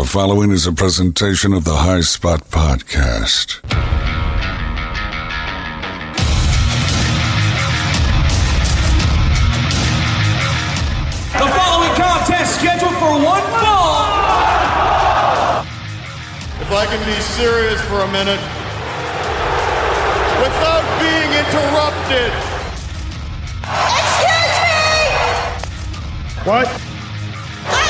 The following is a presentation of the High Spot Podcast. The following contest scheduled for one fall. If I can be serious for a minute, without being interrupted. Excuse me! What? I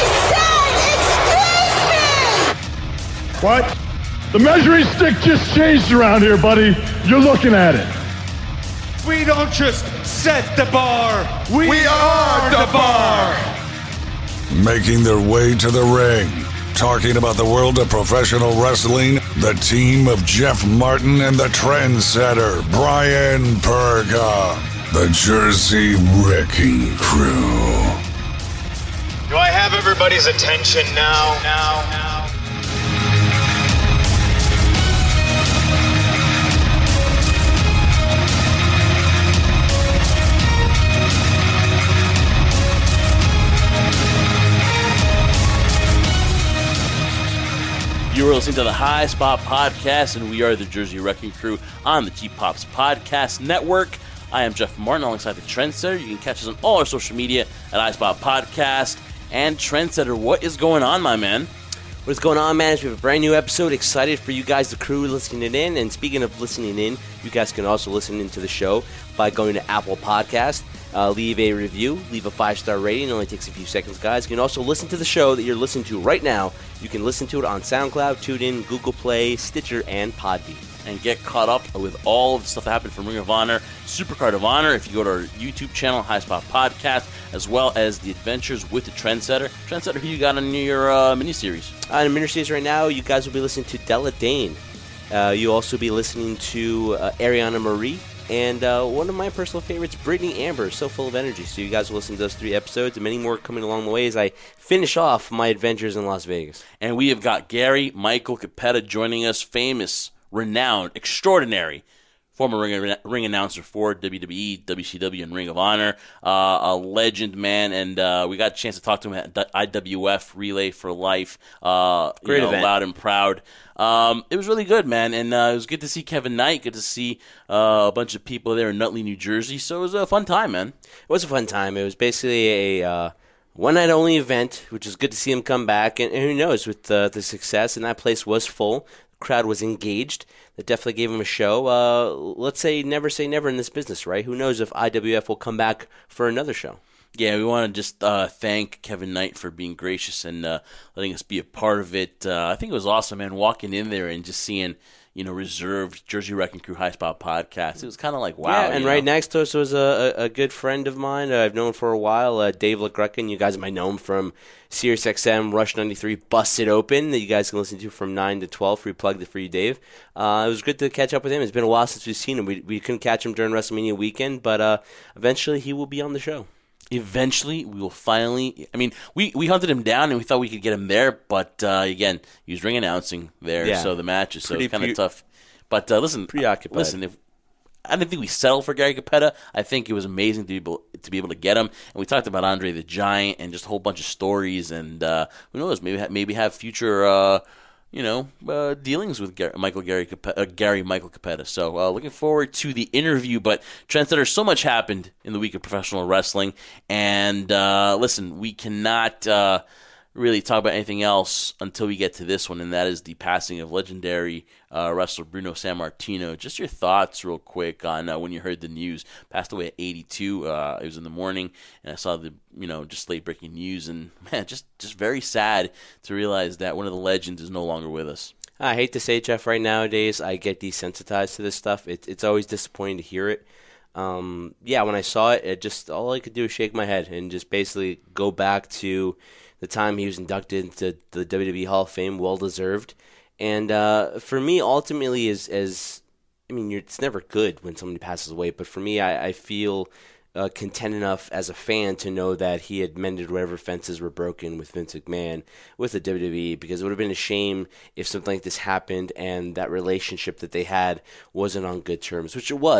said, excuse me! What? The measuring stick just changed around here, buddy. You're looking at it. We don't just set the bar, we are the bar. Making their way to the ring, talking about the world of professional wrestling, the team of Jeff Martin and the trendsetter, Brian Perga, the Jersey Wrecking Crew. Do I have everybody's attention now? You are listening to the High Spot Podcast, and we are the Jersey Wrecking Crew on the G-Pops Podcast Network. I am Jeff Martin alongside the Trendsetter. You can catch us on all our social media at High Spot Podcast and Trendsetter. What is going on, my man? What is going on, man? We have a brand new episode. Excited for you guys, the crew, listening in. And speaking of listening in, you guys can also listen into the show by going to Apple Podcast. Leave a review, leave a 5-star rating. It only takes a few seconds, guys. You can also listen to the show that you're listening to right now. You can listen to it on SoundCloud, TuneIn, Google Play, Stitcher, and Podbean. And get caught up with all of the stuff that happened from Ring of Honor, Supercard of Honor, if you go to our YouTube channel, High Spot Podcast, as well as the Adventures with the Trendsetter. Trendsetter, who you got on your miniseries? On the miniseries right now, you guys will be listening to Della Dane. You'll also be listening to Ariana Marie. And one of my personal favorites, Brittany Amber, so full of energy. So you guys will listen to those 3 episodes and many more coming along the way as I finish off my adventures in Las Vegas. And we have got Gary Michael Capetta joining us, famous, renowned, extraordinary, former ring announcer for WWE, WCW, and Ring of Honor. A legend, man, and we got a chance to talk to him at IWF Relay for Life. Great event. Loud and proud. It was really good, man, and it was good to see Kevin Knight, good to see a bunch of people there in Nutley, New Jersey, so it was a fun time, man. It was a fun time. It was basically a one-night-only event, which is good to see him come back, and who knows, with the success, and that place was full, the crowd was engaged, that definitely gave him a show. Let's say never in this business, right? Who knows if IWF will come back for another show. Yeah, we want to just thank Kevin Knight for being gracious and letting us be a part of it. I think it was awesome, man, walking in there and just seeing, reserved Jersey Wrecking Crew High Spot Podcast. It was kind of like, wow. Yeah, and right next to us was a good friend of mine I've known for a while, Dave LaGrecan. You guys might know him from SiriusXM, Rush 93, Busted Open, that you guys can listen to from 9 to 12. We plugged it for you, Dave. It was good to catch up with him. It's been a while since we've seen him. We couldn't catch him during WrestleMania weekend, but eventually he will be on the show. Eventually, we will finally. I mean, we hunted him down and we thought we could get him there, but again, he was ring announcing there, so the matches, so it's kind of tough. But listen, preoccupied. Listen, I didn't think we settled for Gary Capetta. I think it was amazing to be able to get him. And we talked about Andre the Giant and just a whole bunch of stories, and who knows, maybe have future. Dealings with Gary Michael Capetta. So looking forward to the interview. But Trendsetter, so much happened in the week of professional wrestling. And listen, we cannot really talk about anything else until we get to this one, and that is the passing of legendary wrestler Bruno Sammartino. Just your thoughts real quick on when you heard the news. Passed away at 82. It was in the morning, and I saw the just late breaking news, and man, just very sad to realize that one of the legends is no longer with us. I hate to say it, Jeff, right nowadays I get desensitized to this stuff. It's always disappointing to hear it. When I saw it, all I could do was shake my head and just basically go back to the time he was inducted into the WWE Hall of Fame, well deserved. And for me, ultimately, it's never good when somebody passes away. But for me, I feel content enough as a fan to know that he had mended whatever fences were broken with Vince McMahon, with the WWE, because it would have been a shame if something like this happened and that relationship that they had wasn't on good terms, which it was.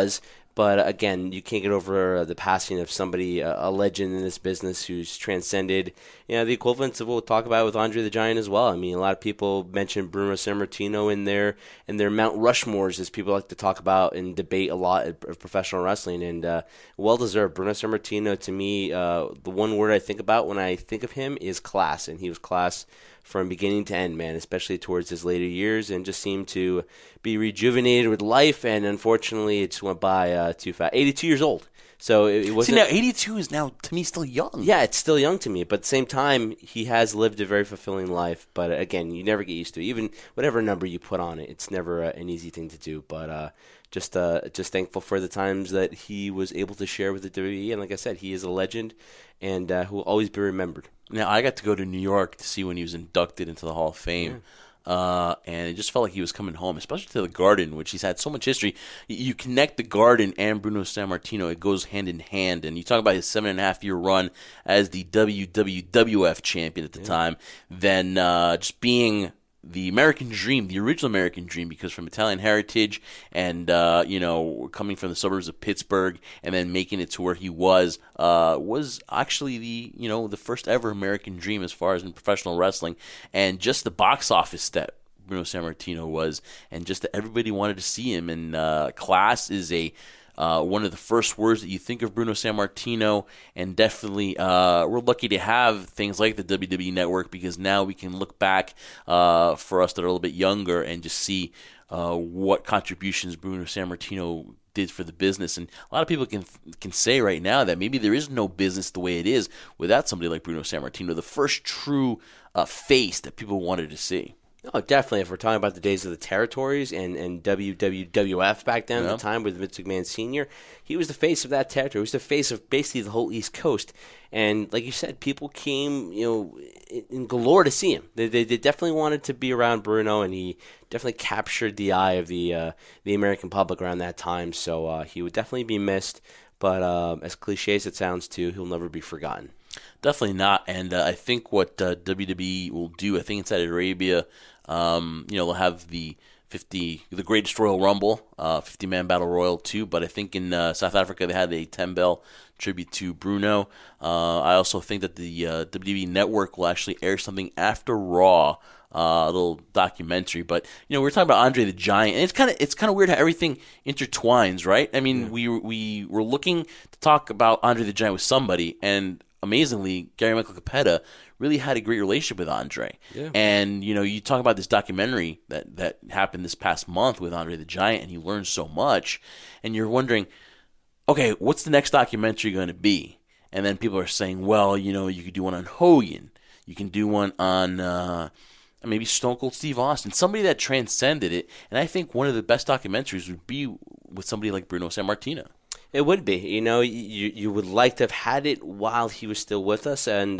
But again, you can't get over the passing of somebody, a legend in this business who's transcended, the equivalents of what we'll talk about with Andre the Giant as well. I mean, a lot of people mention Bruno Sammartino in their Mount Rushmores, as people like to talk about and debate a lot of professional wrestling, and well deserved. Bruno Sammartino, to me, the one word I think about when I think of him is class, and he was class from beginning to end, man, especially towards his later years, and just seemed to be rejuvenated with life, and unfortunately it just went by too fast. 82 years old. So it wasn't... See, now 82 is now, to me, still young. Yeah, it's still young to me, but at the same time, he has lived a very fulfilling life, but again, you never get used to it. Even whatever number you put on it, it's never an easy thing to do, but just thankful for the times that he was able to share with the WWE, and like I said, he is a legend, and who will always be remembered. Now, I got to go to New York to see when he was inducted into the Hall of Fame. And it just felt like he was coming home, especially to the Garden, which he's had so much history. You connect the Garden and Bruno Sammartino, it goes hand in hand. And you talk about his 7.5-year run as the WWF champion at the time, then just being the American Dream, the original American Dream, because from Italian heritage and, coming from the suburbs of Pittsburgh and then making it to where he was actually the first ever American Dream as far as in professional wrestling. And just the box office that Bruno Sammartino was, and just that everybody wanted to see him. And class is one of the first words that you think of Bruno Sammartino, and definitely we're lucky to have things like the WWE Network, because now we can look back for us that are a little bit younger and just see what contributions Bruno Sammartino did for the business. And a lot of people can say right now that maybe there is no business the way it is without somebody like Bruno Sammartino, the first true face that people wanted to see. Oh, definitely. If we're talking about the days of the territories and WWF back then at the time with Vince McMahon Sr., he was the face of that territory. He was the face of basically the whole East Coast. And like you said, people came, in galore to see him. They definitely wanted to be around Bruno, and he definitely captured the eye of the American public around that time. So he would definitely be missed. But as cliche as it sounds, too, he'll never be forgotten. Definitely not. And I think what WWE will do, I think in Saudi Arabia, they'll have the Greatest Royal Rumble, 50-man Battle Royal too. But I think in South Africa they had a 10-bell tribute to Bruno. I also think that the WWE Network will actually air something after Raw, a little documentary. But we're talking about Andre the Giant, and it's kind of weird how everything intertwines, right? I mean, we were looking to talk about Andre the Giant with somebody, and amazingly, Gary Michael Capetta really had a great relationship with Andre. Yeah. And, you talk about this documentary that happened this past month with Andre the Giant, and you learn so much, and you're wondering, okay, what's the next documentary going to be? And then people are saying, well, you could do one on Hogan. You can do one on maybe Stone Cold Steve Austin, somebody that transcended it. And I think one of the best documentaries would be with somebody like Bruno Sammartino. It would be. You would like to have had it while he was still with us, and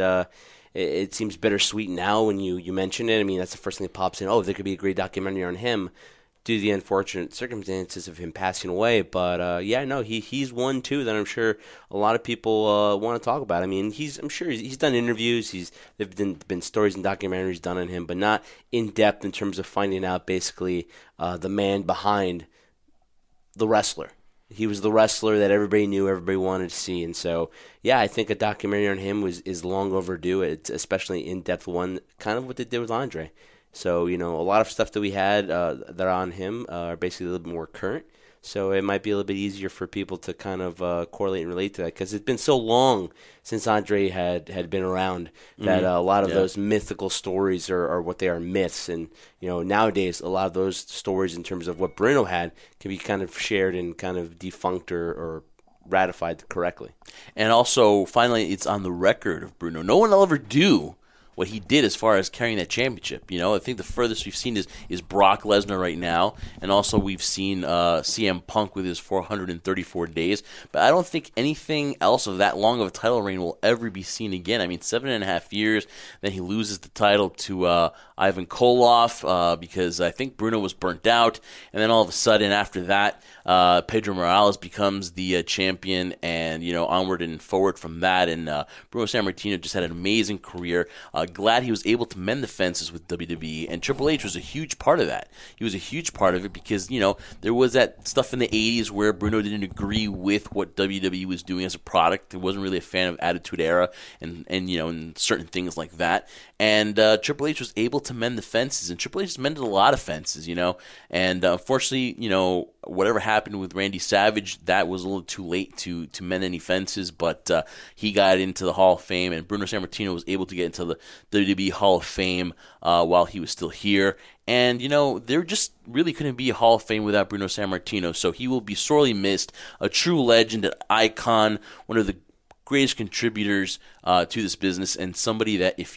it seems bittersweet now when you mention it. I mean, that's the first thing that pops in. Oh, there could be a great documentary on him due to the unfortunate circumstances of him passing away. But, he's one, too, that I'm sure a lot of people want to talk about. I mean, I'm sure he's done interviews. There have been stories and documentaries done on him, but not in-depth in terms of finding out basically the man behind the wrestler. He was the wrestler that everybody knew, everybody wanted to see. And so, I think a documentary on him is long overdue. It's especially in-depth one, kind of what they did with Andre. So, a lot of stuff that we had that are on him are basically a little bit more current. So it might be a little bit easier for people to kind of correlate and relate to that, because it's been so long since Andre had been around that a lot of those mythical stories are what they are, myths. And nowadays a lot of those stories in terms of what Bruno had can be kind of shared and kind of defunct or ratified correctly. And also, finally, it's on the record of Bruno. No one will ever do what he did as far as carrying that championship. I think the furthest we've seen is Brock Lesnar right now, and also we've seen CM Punk with his 434 days. But I don't think anything else of that long of a title reign will ever be seen again. I mean, 7.5 years, then he loses the title to Ivan Koloff because I think Bruno was burnt out, and then all of a sudden after that, Pedro Morales becomes the champion, and onward and forward from that. And Bruno Sammartino just had an amazing career. Glad he was able to mend the fences with WWE, and Triple H was a huge part of that. He was a huge part of it because, there was that stuff in the 80s where Bruno didn't agree with what WWE was doing as a product. He wasn't really a fan of Attitude Era and certain things like that. And Triple H was able to mend the fences, and Triple H has mended a lot of fences, And unfortunately, whatever happened with Randy Savage, that was a little too late to mend any fences, but he got into the Hall of Fame, and Bruno Sammartino was able to get into the WWE Hall of Fame while he was still here. And, there just really couldn't be a Hall of Fame without Bruno Sammartino, so he will be sorely missed. A true legend, an icon, one of the greatest contributors to this business, and somebody that if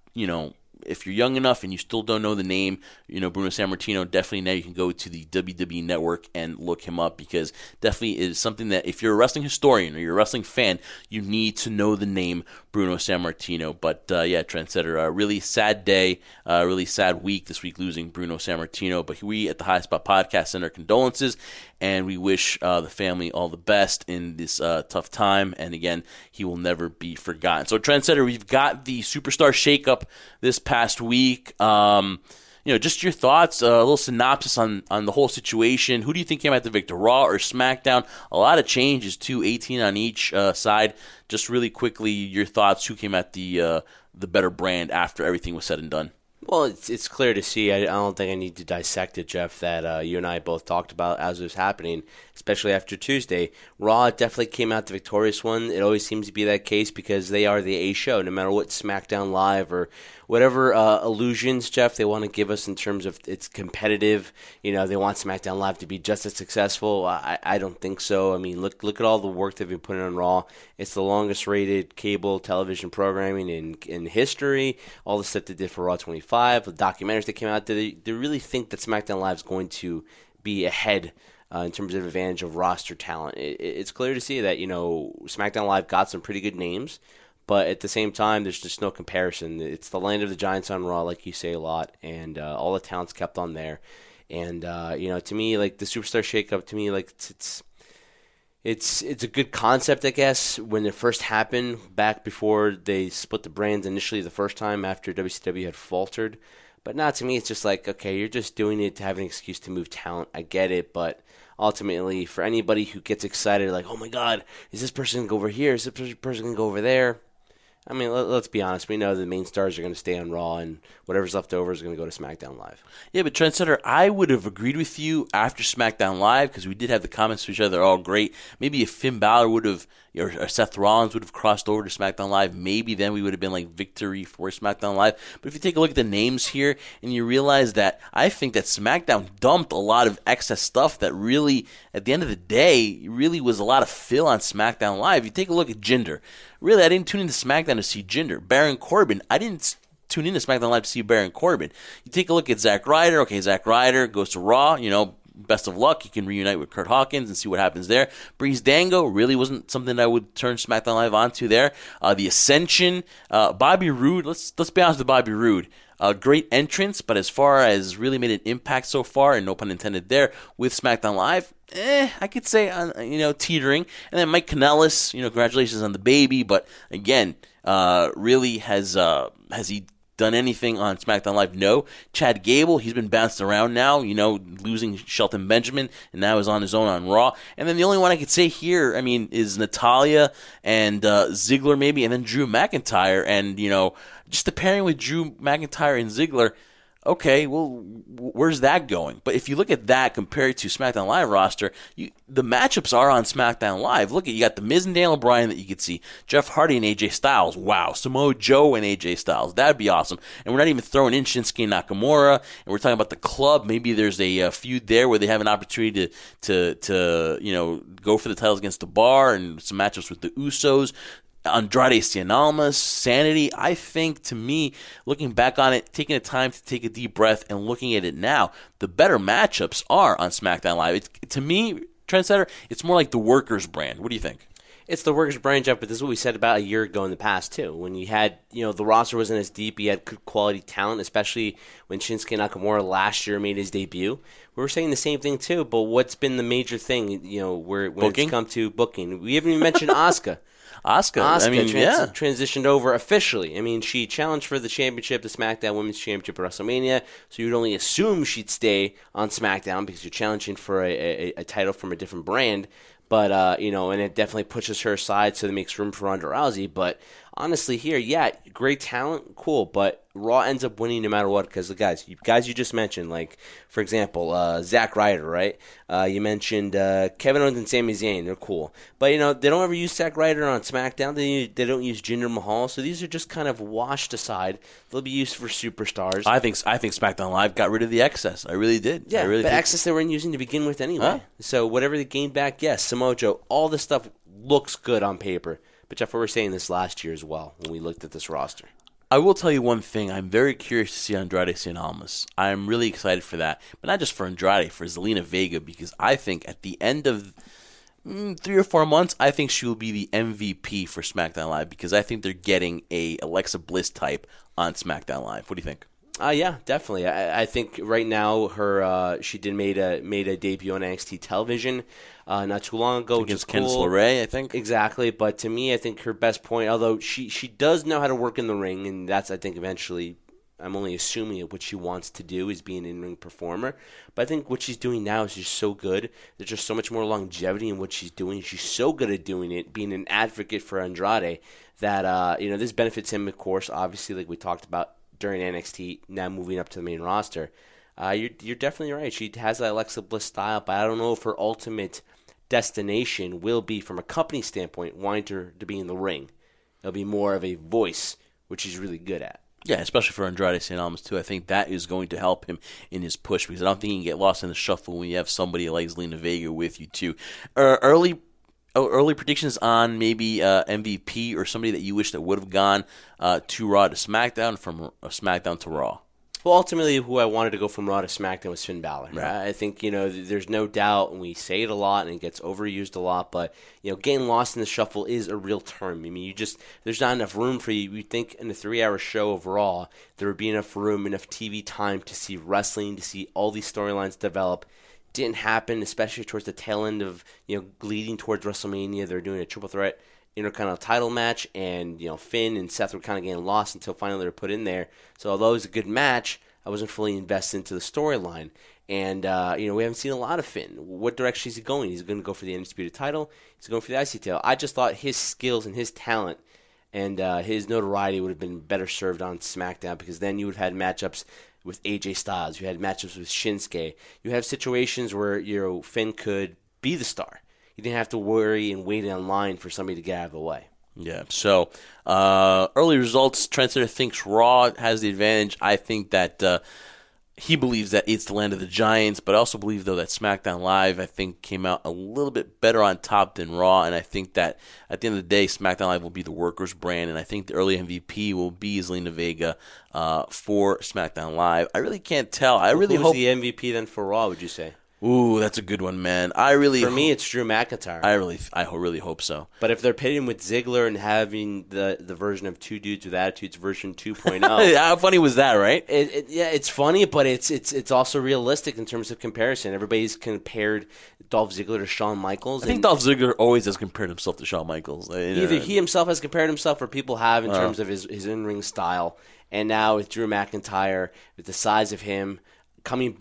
you're young enough and you still don't know the name, Bruno Sammartino, definitely now you can go to the WWE Network and look him up, because definitely it is something that if you're a wrestling historian or you're a wrestling fan, you need to know the name Bruno Sammartino. But Trendsetter, a really sad day, a really sad week this week losing Bruno Sammartino. But we at the High Spot Podcast send our condolences, and we wish the family all the best in this tough time. And again, he will never be forgotten. So Trendsetter, we've got the Superstar Shakeup this past week. Just your thoughts, a little synopsis on the whole situation. Who do you think came out the victor, Raw or SmackDown? A lot of changes, too, 18 on each side. Just really quickly, your thoughts, who came out the better brand after everything was said and done? Well, it's clear to see. I don't think I need to dissect it, Jeff, that you and I both talked about as it was happening, especially after Tuesday. Raw definitely came out the victorious one. It always seems to be that case because they are the A show, no matter what SmackDown Live or whatever illusions, Jeff, they want to give us in terms of it's competitive. They want SmackDown Live to be just as successful. I don't think so. I mean, look at all the work they've been putting on Raw. It's the longest rated cable television programming in history. All the stuff they did for Raw 25, the documentaries that came out, they really think that SmackDown Live is going to be ahead in terms of advantage of roster talent. It's clear to see that, SmackDown Live got some pretty good names, but at the same time, there's just no comparison. It's the land of the giants on Raw, like you say a lot, and all the talent's kept on there. And, to me, like, the Superstar Shakeup, to me, like, it's a good concept, I guess, when it first happened, back before they split the brands initially the first time after WCW had faltered. But now, to me, it's just like, okay, you're just doing it to have an excuse to move talent. I get it, but ultimately, for anybody who gets excited, like, oh my God, is this person going to go over here? Is this person going to go over there? I mean, let's be honest. We know the main stars are going to stay on Raw, and whatever's left over is going to go to SmackDown Live. Yeah, but Trendsetter, I would have agreed with you after SmackDown Live, because we did have the comments to each other, all great. Maybe if Finn Balor would have, or Seth Rollins would have crossed over to SmackDown Live, maybe then we would have been like victory for SmackDown Live. But if you take a look at the names here, and you realize that I think that SmackDown dumped a lot of excess stuff that really, at the end of the day, really was a lot of fill on SmackDown Live. You take a look at Jinder. Really, I didn't tune into SmackDown to see Jinder. Baron Corbin, I didn't tune into SmackDown Live to see Baron Corbin. You take a look at Zack Ryder. Okay, Zack Ryder goes to Raw. Best of luck. He can reunite with Kurt Hawkins and see what happens there. Breeze Dango really wasn't something I would turn SmackDown Live onto there. The Ascension, Bobby Roode. Let's be honest with Bobby Roode. Great entrance, but as far as really made an impact so far, and no pun intended there, with SmackDown Live, I could say, teetering. And then Mike Kanellis, congratulations on the baby, but again, really has he done anything on SmackDown Live? No. Chad Gable, he's been bounced around now, losing Shelton Benjamin, and now is on his own on Raw. And then the only one I could say here, is Natalya and Ziggler maybe, and then Drew McIntyre. And, just the pairing with Drew McIntyre and Ziggler, okay, well, where's that going? But if you look at that compared to SmackDown Live roster, the matchups are on SmackDown Live. Look, you got the Miz and Daniel Bryan that you could see, Jeff Hardy and AJ Styles. Wow, Samoa Joe and AJ Styles. That'd be awesome. And we're not even throwing in Shinsuke Nakamura, and we're talking about the club. Maybe there's a feud there where they have an opportunity to go for the titles against the Bar, and some matchups with the Usos. Andrade Cien Almas, Sanity. I think, to me, looking back on it, taking the time to take a deep breath and looking at it now, the better matchups are on SmackDown Live. To me, Trendsetter, it's more like the Workers brand. What do you think? It's the Workers brand, Jeff, but this is what we said about a year ago in the past, too. When you had, the roster wasn't as deep, you had good quality talent, especially when Shinsuke Nakamura last year made his debut. We were saying the same thing, too, but what's been the major thing, when it's come to booking? We haven't even mentioned Asuka. Asuka. I mean, transitioned over officially. I mean, she challenged for the championship, the SmackDown Women's Championship at WrestleMania, so you'd only assume she'd stay on SmackDown because you're challenging for a title from a different brand. But, and it definitely pushes her aside, so it makes room for Ronda Rousey. But honestly here, yeah, great talent, cool, but Raw ends up winning no matter what because the guys you just mentioned, like, for example, Zack Ryder, right? You mentioned Kevin Owens and Sami Zayn. They're cool. But, they don't ever use Zack Ryder on SmackDown. They don't use Jinder Mahal. So these are just kind of washed aside. They'll be used for superstars. I think SmackDown Live got rid of the excess. I really did. Yeah, but excess they weren't using to begin with anyway. Huh? So whatever they gained back, yes, Samoa Joe, all this stuff looks good on paper. But Jeff, we were saying this last year as well when we looked at this roster. I will tell you one thing. I'm very curious to see Andrade Cien Almas. I'm really excited for that. But not just for Andrade, for Zelina Vega, because I think at the end of 3 or 4 months, I think she will be the MVP for SmackDown Live because I think they're getting a Alexa Bliss type on SmackDown Live. What do you think? Yeah, definitely. I think right now she did made a debut on NXT television not too long ago, against Candice LeRae, I think. Exactly, but to me, I think her best point, although she does know how to work in the ring, and that's I think eventually, I'm only assuming what she wants to do is be an in-ring performer. But I think what she's doing now is just so good. There's just so much more longevity in what she's doing. She's so good at doing it, being an advocate for Andrade, that this benefits him, of course, obviously, like we talked about during NXT, now moving up to the main roster. You're definitely right. She has that Alexa Bliss style, but I don't know if her ultimate destination will be, from a company standpoint, wanting her to be in the ring. It'll be more of a voice, which she's really good at. Yeah, especially for Andrade Cien Almas, too. I think that is going to help him in his push because I don't think he can get lost in the shuffle when you have somebody like Zelina Vega with you, too. Early predictions on maybe MVP or somebody that you wish that would have gone to Raw to SmackDown, from SmackDown to Raw? Well, ultimately, who I wanted to go from Raw to SmackDown was Finn Balor. Right. I think, there's no doubt, and we say it a lot, and it gets overused a lot, but, getting lost in the shuffle is a real term. I mean, there's not enough room for you. You'd think in a 3-hour show of Raw, there would be enough room, enough TV time to see wrestling, to see all these storylines develop. Didn't happen, especially towards the tail end of, leading towards WrestleMania. They're doing a triple threat Intercontinental title match, and Finn and Seth were kind of getting lost until finally they were put in there. So although it was a good match, I wasn't fully invested into the storyline. And we haven't seen a lot of Finn. What direction is he going? He's going to go for the Undisputed title. He's going for the IC title. I just thought his skills and his talent and his notoriety would have been better served on SmackDown, because then you would have had matchups with AJ Styles. You had matchups with Shinsuke. You have situations where Finn could be the star. You didn't have to worry and wait in line for somebody to get out of the way. Yeah, so early results, Trent Setter thinks Raw has the advantage. I think that he believes that it's the land of the Giants, but I also believe, though, that SmackDown Live, I think, came out a little bit better on top than Raw, and I think that at the end of the day, SmackDown Live will be the workers' brand, and I think the early MVP will be Zelina Vega for SmackDown Live. I really can't tell. I really hope... Who's the MVP then for Raw, would you say? Ooh, that's a good one, man. For me, it's Drew McIntyre. I really hope so. But if they're pitting with Ziggler and having the version of Two Dudes with Attitudes version 2.0, how funny was that, right? It's funny, but it's also realistic in terms of comparison. Everybody's compared Dolph Ziggler to Shawn Michaels. I think Dolph Ziggler always has compared himself to Shawn Michaels. Either he himself has compared himself, or people have in terms of his in-ring style. And now with Drew McIntyre, with the size of him, coming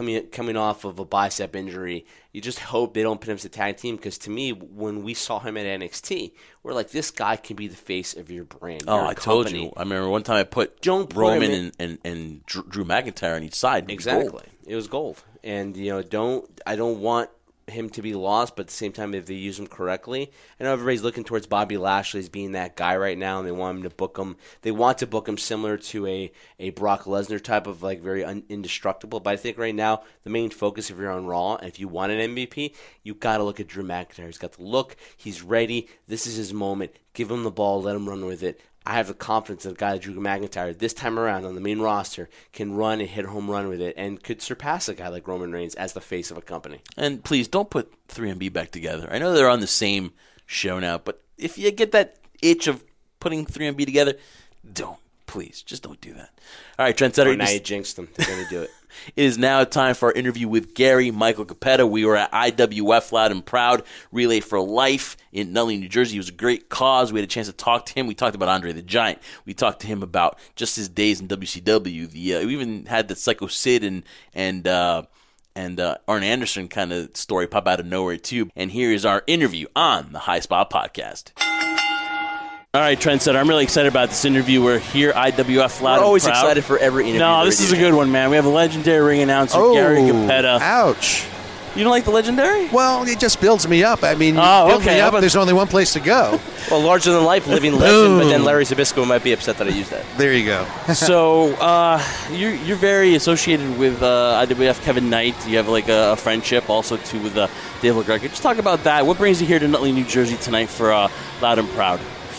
off of a bicep injury, you just hope they don't put him as a tag team, because to me, when we saw him at NXT, we're like, this guy can be the face of your brand. I told you. I remember one time I put Roman and Drew McIntyre on each side. Exactly. It was gold. And I don't want him to be lost, but at the same time, if they use him correctly, I know everybody's looking towards Bobby Lashley as being that guy right now, and they want him to book him. They want to book him similar to a Brock Lesnar type of very indestructible. But I think right now the main focus, if you're on Raw and if you want an MVP, you got to look at Drew McIntyre. He's got the look. He's ready. This is his moment. Give him the ball. Let him run with it. I have the confidence that a guy like Drew McIntyre this time around on the main roster can run and hit a home run with it, and could surpass a guy like Roman Reigns as the face of a company. And please don't put 3MB back together. I know they're on the same show now, but if you get that itch of putting 3MB together, just don't do that. All right, Trent Setter. Now you jinxed them. They're going to do it. It is now time for our interview with Gary Michael Cappetta. We were at IWF Loud and Proud Relay for Life in Nutley, New Jersey. It was a great cause. We had a chance to talk to him. We talked about Andre the Giant. We talked to him about just his days in WCW. We even had the Psycho Sid and Arn Anderson kind of story pop out of nowhere too. And here is our interview on the High Spot Podcast. All right, Trendsetter, I'm really excited about this interview. We're here, IWF Loud. We're always and Proud. excited for every interview. No, this is a good one, man. We have a legendary ring announcer, Gary Cappetta. Ouch. You don't like the legendary? Well, it just builds me up. I mean, okay. me up, there's only one place to go. Well, larger than life, living legend, but then Larry Zbyszko might be upset that I used that. There you go. So, you're very associated with IWF Kevin Knight. You have like a friendship also too with Dave LaGreca. Just talk about that. What brings you here to Nutley, New Jersey tonight for Loud and Proud?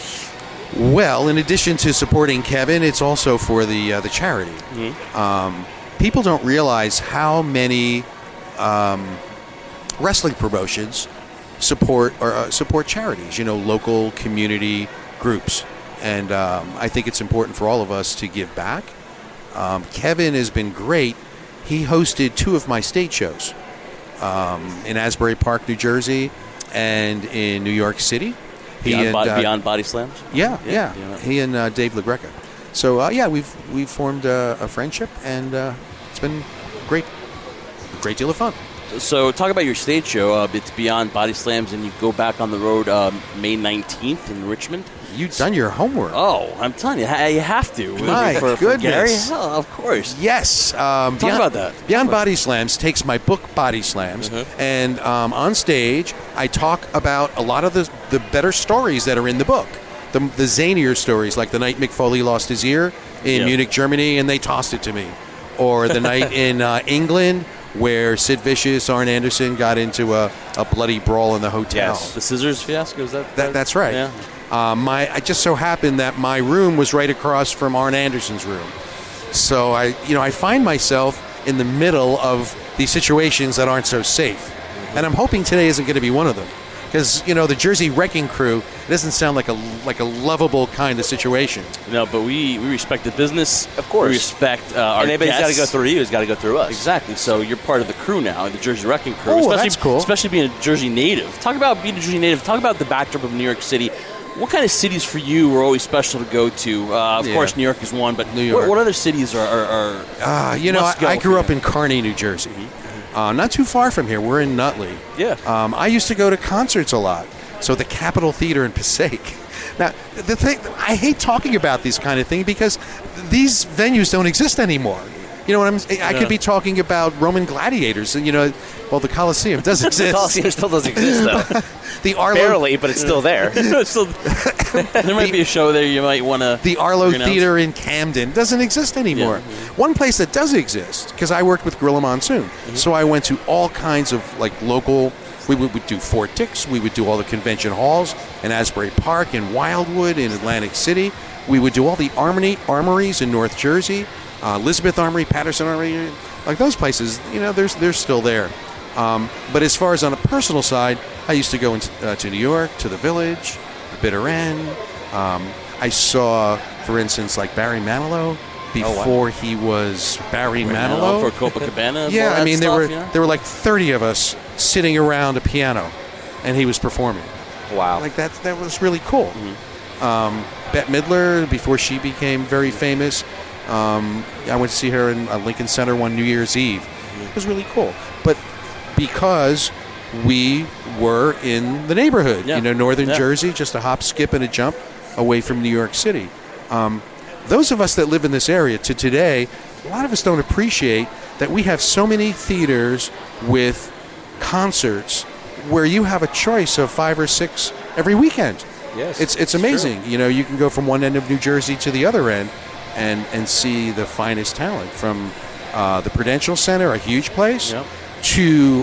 Well, in addition to supporting Kevin, it's also for the charity. Mm-hmm. People don't realize how many wrestling promotions support charities. Local community groups, and I think it's important for all of us to give back. Kevin has been great. He hosted 2 of my stage shows in Asbury Park, New Jersey, and in New York City. Beyond Body Slams? Yeah. He and Dave LaGreca. So, we've formed a friendship, and it's been great. A great deal of fun. So, talk about your stage show. It's Beyond Body Slams, and you go back on the road May 19th in Richmond. You've done your homework. Oh, I'm telling you, you have to. My for goodness. Gary? Hell, of course. Yes. Talk about that. Beyond Body Slams takes my book, Body Slams, and on stage, I talk about a lot of the better stories that are in the book. The zanier stories, like the night Mick Foley lost his ear in Munich, Germany, and they tossed it to me. Or the night in England where Sid Vicious, Arn Anderson got into a bloody brawl in the hotel. Yes. The scissors fiasco, is that? That's right. Yeah. I just so happened that my room was right across from Arn Anderson's room. So I find myself in the middle of these situations that aren't so safe. And I'm hoping today isn't going to be one of them. Because, the Jersey Wrecking Crew doesn't sound like a lovable kind of situation. No, but we respect the business. Of course. We respect our and anybody's got to go through you has got to go through us. Exactly. So you're part of the crew now, the Jersey Wrecking Crew. Oh, that's cool. Especially being a Jersey native. Talk about being a Jersey native. Talk about the backdrop of New York City. What kind of cities for you were always special to go to? Of course, New York is one, but New York. What other cities are I grew up in Kearny, New Jersey. Not too far from here. We're in Nutley. Yeah. I used to go to concerts a lot. So the Capitol Theater in Passaic. Now, the thing, I hate talking about these kind of things because these venues don't exist anymore. You know what I could be talking about Roman gladiators. Well, the Coliseum does exist. The Coliseum still does exist, though. The Arlo, barely, but it's still there. There might be a show there you might want to. The Arlo Theater in Camden doesn't exist anymore. Yeah. One place that does exist, because I worked with Gorilla Monsoon, so I went to all kinds of local. We would do Fort Dix. We would do all the convention halls in Asbury Park, in Wildwood, in Atlantic City. We would do all the armories in North Jersey, Elizabeth Armory, Patterson Armory, like those places. They're still there. But as far as on a personal side, I used to go to New York, to the Village, the Bitter End. I saw, for instance, like Barry Manilow before he was Barry Manilow. For Copacabana. Yeah, I mean, there were like 30 of us sitting around a piano, and he was performing. Wow. Like that was really cool. Bette Midler, before she became very famous, I went to see her in Lincoln Center one New Year's Eve. It was really cool. But because we were in the neighborhood, Northern Jersey, just a hop, skip, and a jump away from New York City. Those of us that live in this area to today, a lot of us don't appreciate that we have so many theaters with concerts where you have a choice of 5 or 6 every weekend. Yes, it's amazing. True. You can go from one end of New Jersey to the other end and see the finest talent from the Prudential Center, a huge place, to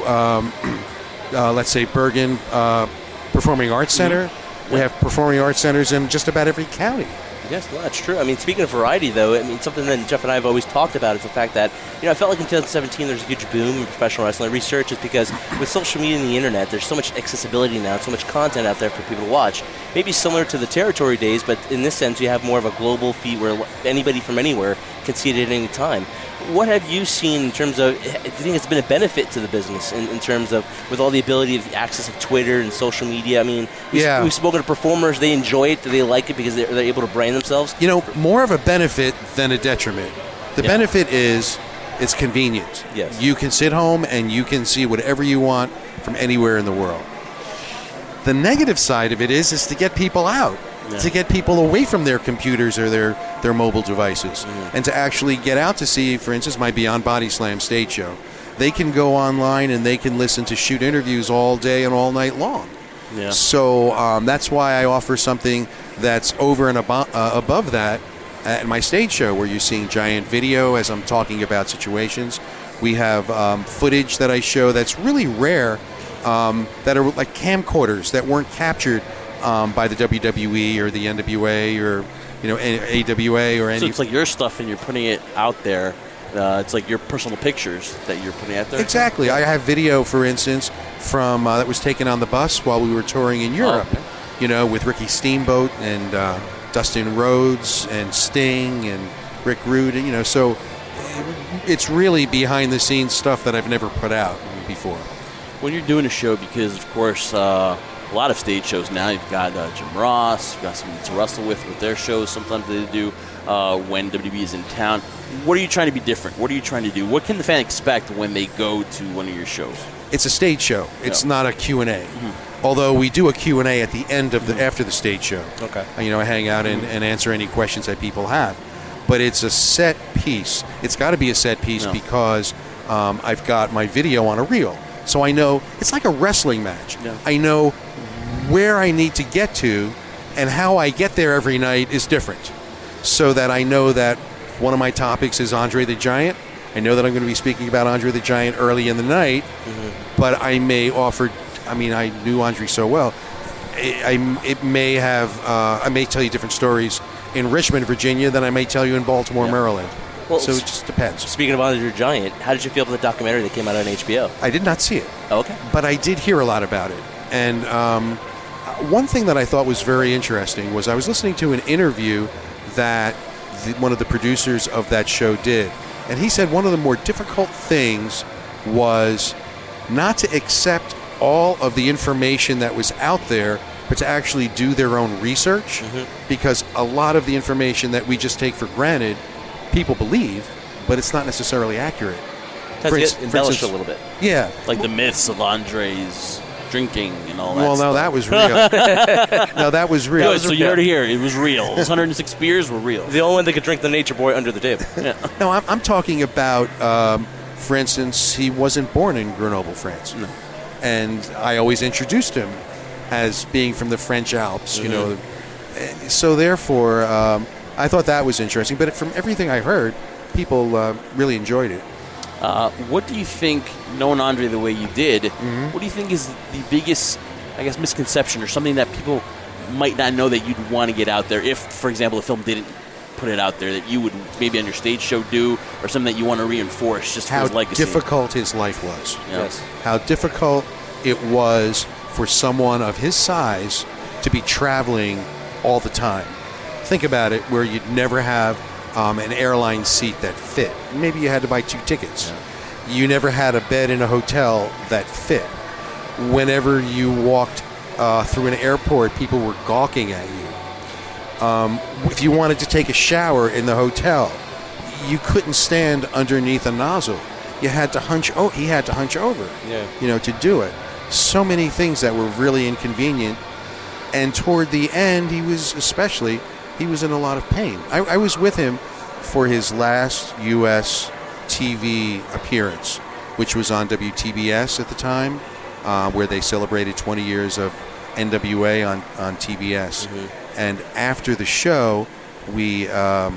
let's say Bergen Performing Arts Center. We have performing arts centers in just about every county. Yes, well, that's true. I mean, speaking of variety, though, something that Jeff and I have always talked about is the fact that, I felt like in 2017 there's a huge boom in professional wrestling. Research is because with social media and the internet, there's so much accessibility now, so much content out there for people to watch. Maybe similar to the territory days, but in this sense, you have more of a global feed where anybody from anywhere concede at any time. What have you seen in terms of, do you think it's been a benefit to the business in terms of, with all the ability of the access of Twitter and social media? I mean, we've spoken to performers, they enjoy it, do they like it because they're able to brand themselves? More of a benefit than a detriment. The benefit is it's convenient. Yes. You can sit home and you can see whatever you want from anywhere in the world. The negative side of it is to get people out. To get people away from their computers or their mobile devices, and to actually get out to see, for instance, my Beyond Body Slam stage show. They can go online and they can listen to shoot interviews all day and all night long. Yeah. So that's why I offer something that's over and above that at my stage show, where you're seeing giant video as I'm talking about situations. We have footage that I show that's really rare, that are like camcorders that weren't captured by the WWE or the NWA or AWA or any. So it's like your stuff, and you're putting it out there. It's like your personal pictures that you're putting out there. Exactly. I have video, for instance, from that was taken on the bus while we were touring in Europe. Oh, okay. With Ricky Steamboat and Dustin Rhodes and Sting and Rick Rude. So it's really behind the scenes stuff that I've never put out before. When you're doing a show, because of course. A lot of stage shows now. You've got Jim Ross, you've got somebody to wrestle with their shows. Sometimes they do when WWE is in town. What are you trying to be different? What are you trying to do? What can the fan expect when they go to one of your shows? It's a stage show. It's not a Q&A. Mm-hmm. Although we do a Q&A at the end of after the stage show. Okay. I hang out and answer any questions that people have. But it's a set piece. It's got to be a set piece because I've got my video on a reel. So I know it's like a wrestling match. Yeah. I know where I need to get to, and how I get there every night is different. So that I know that one of my topics is Andre the Giant. I know that I'm going to be speaking about Andre the Giant early in the night, but I may offer. I knew Andre so well. I may tell you different stories in Richmond, Virginia, than I may tell you in Baltimore, Maryland. Well, so it just depends. Speaking of Andre the Giant, how did you feel about the documentary that came out on HBO? I did not see it. Oh, okay. But I did hear a lot about it. And one thing that I thought was very interesting was I was listening to an interview that one of the producers of that show did. And he said one of the more difficult things was not to accept all of the information that was out there, but to actually do their own research. Because a lot of the information that we just take for granted, people believe, but it's not necessarily accurate. Has to embellish a little bit. Yeah. Like the myths of Andre's drinking and all that Well, no, stuff. that was real. No, that was real. Good, so you heard it here. It was real. Those 106 beers were real. The only one that could drink the Nature Boy under the table. Yeah. No, I'm talking about, for instance, he wasn't born in Grenoble, France. No. And I always introduced him as being from the French Alps, So therefore, I thought that was interesting. But from everything I heard, people really enjoyed it. What do you think, knowing Andre the way you did, what do you think is the biggest, misconception or something that people might not know that you'd want to get out there if, for example, the film didn't put it out there, that you would maybe on your stage show do, or something that you want to reinforce just for his legacy? How difficult his life was. Yes. How difficult it was for someone of his size to be traveling all the time. Think about it, where you'd never have an airline seat that fit. Maybe you had to buy 2 tickets. Yeah. You never had a bed in a hotel that fit. Whenever you walked through an airport, people were gawking at you. If you wanted to take a shower in the hotel, you couldn't stand underneath a nozzle. You had to hunch. He had to hunch over. Yeah. To do it. So many things that were really inconvenient. And toward the end, he was in a lot of pain. I was with him for his last U.S. TV appearance, which was on WTBS at the time, where they celebrated 20 years of NWA on TBS. And after the show, we had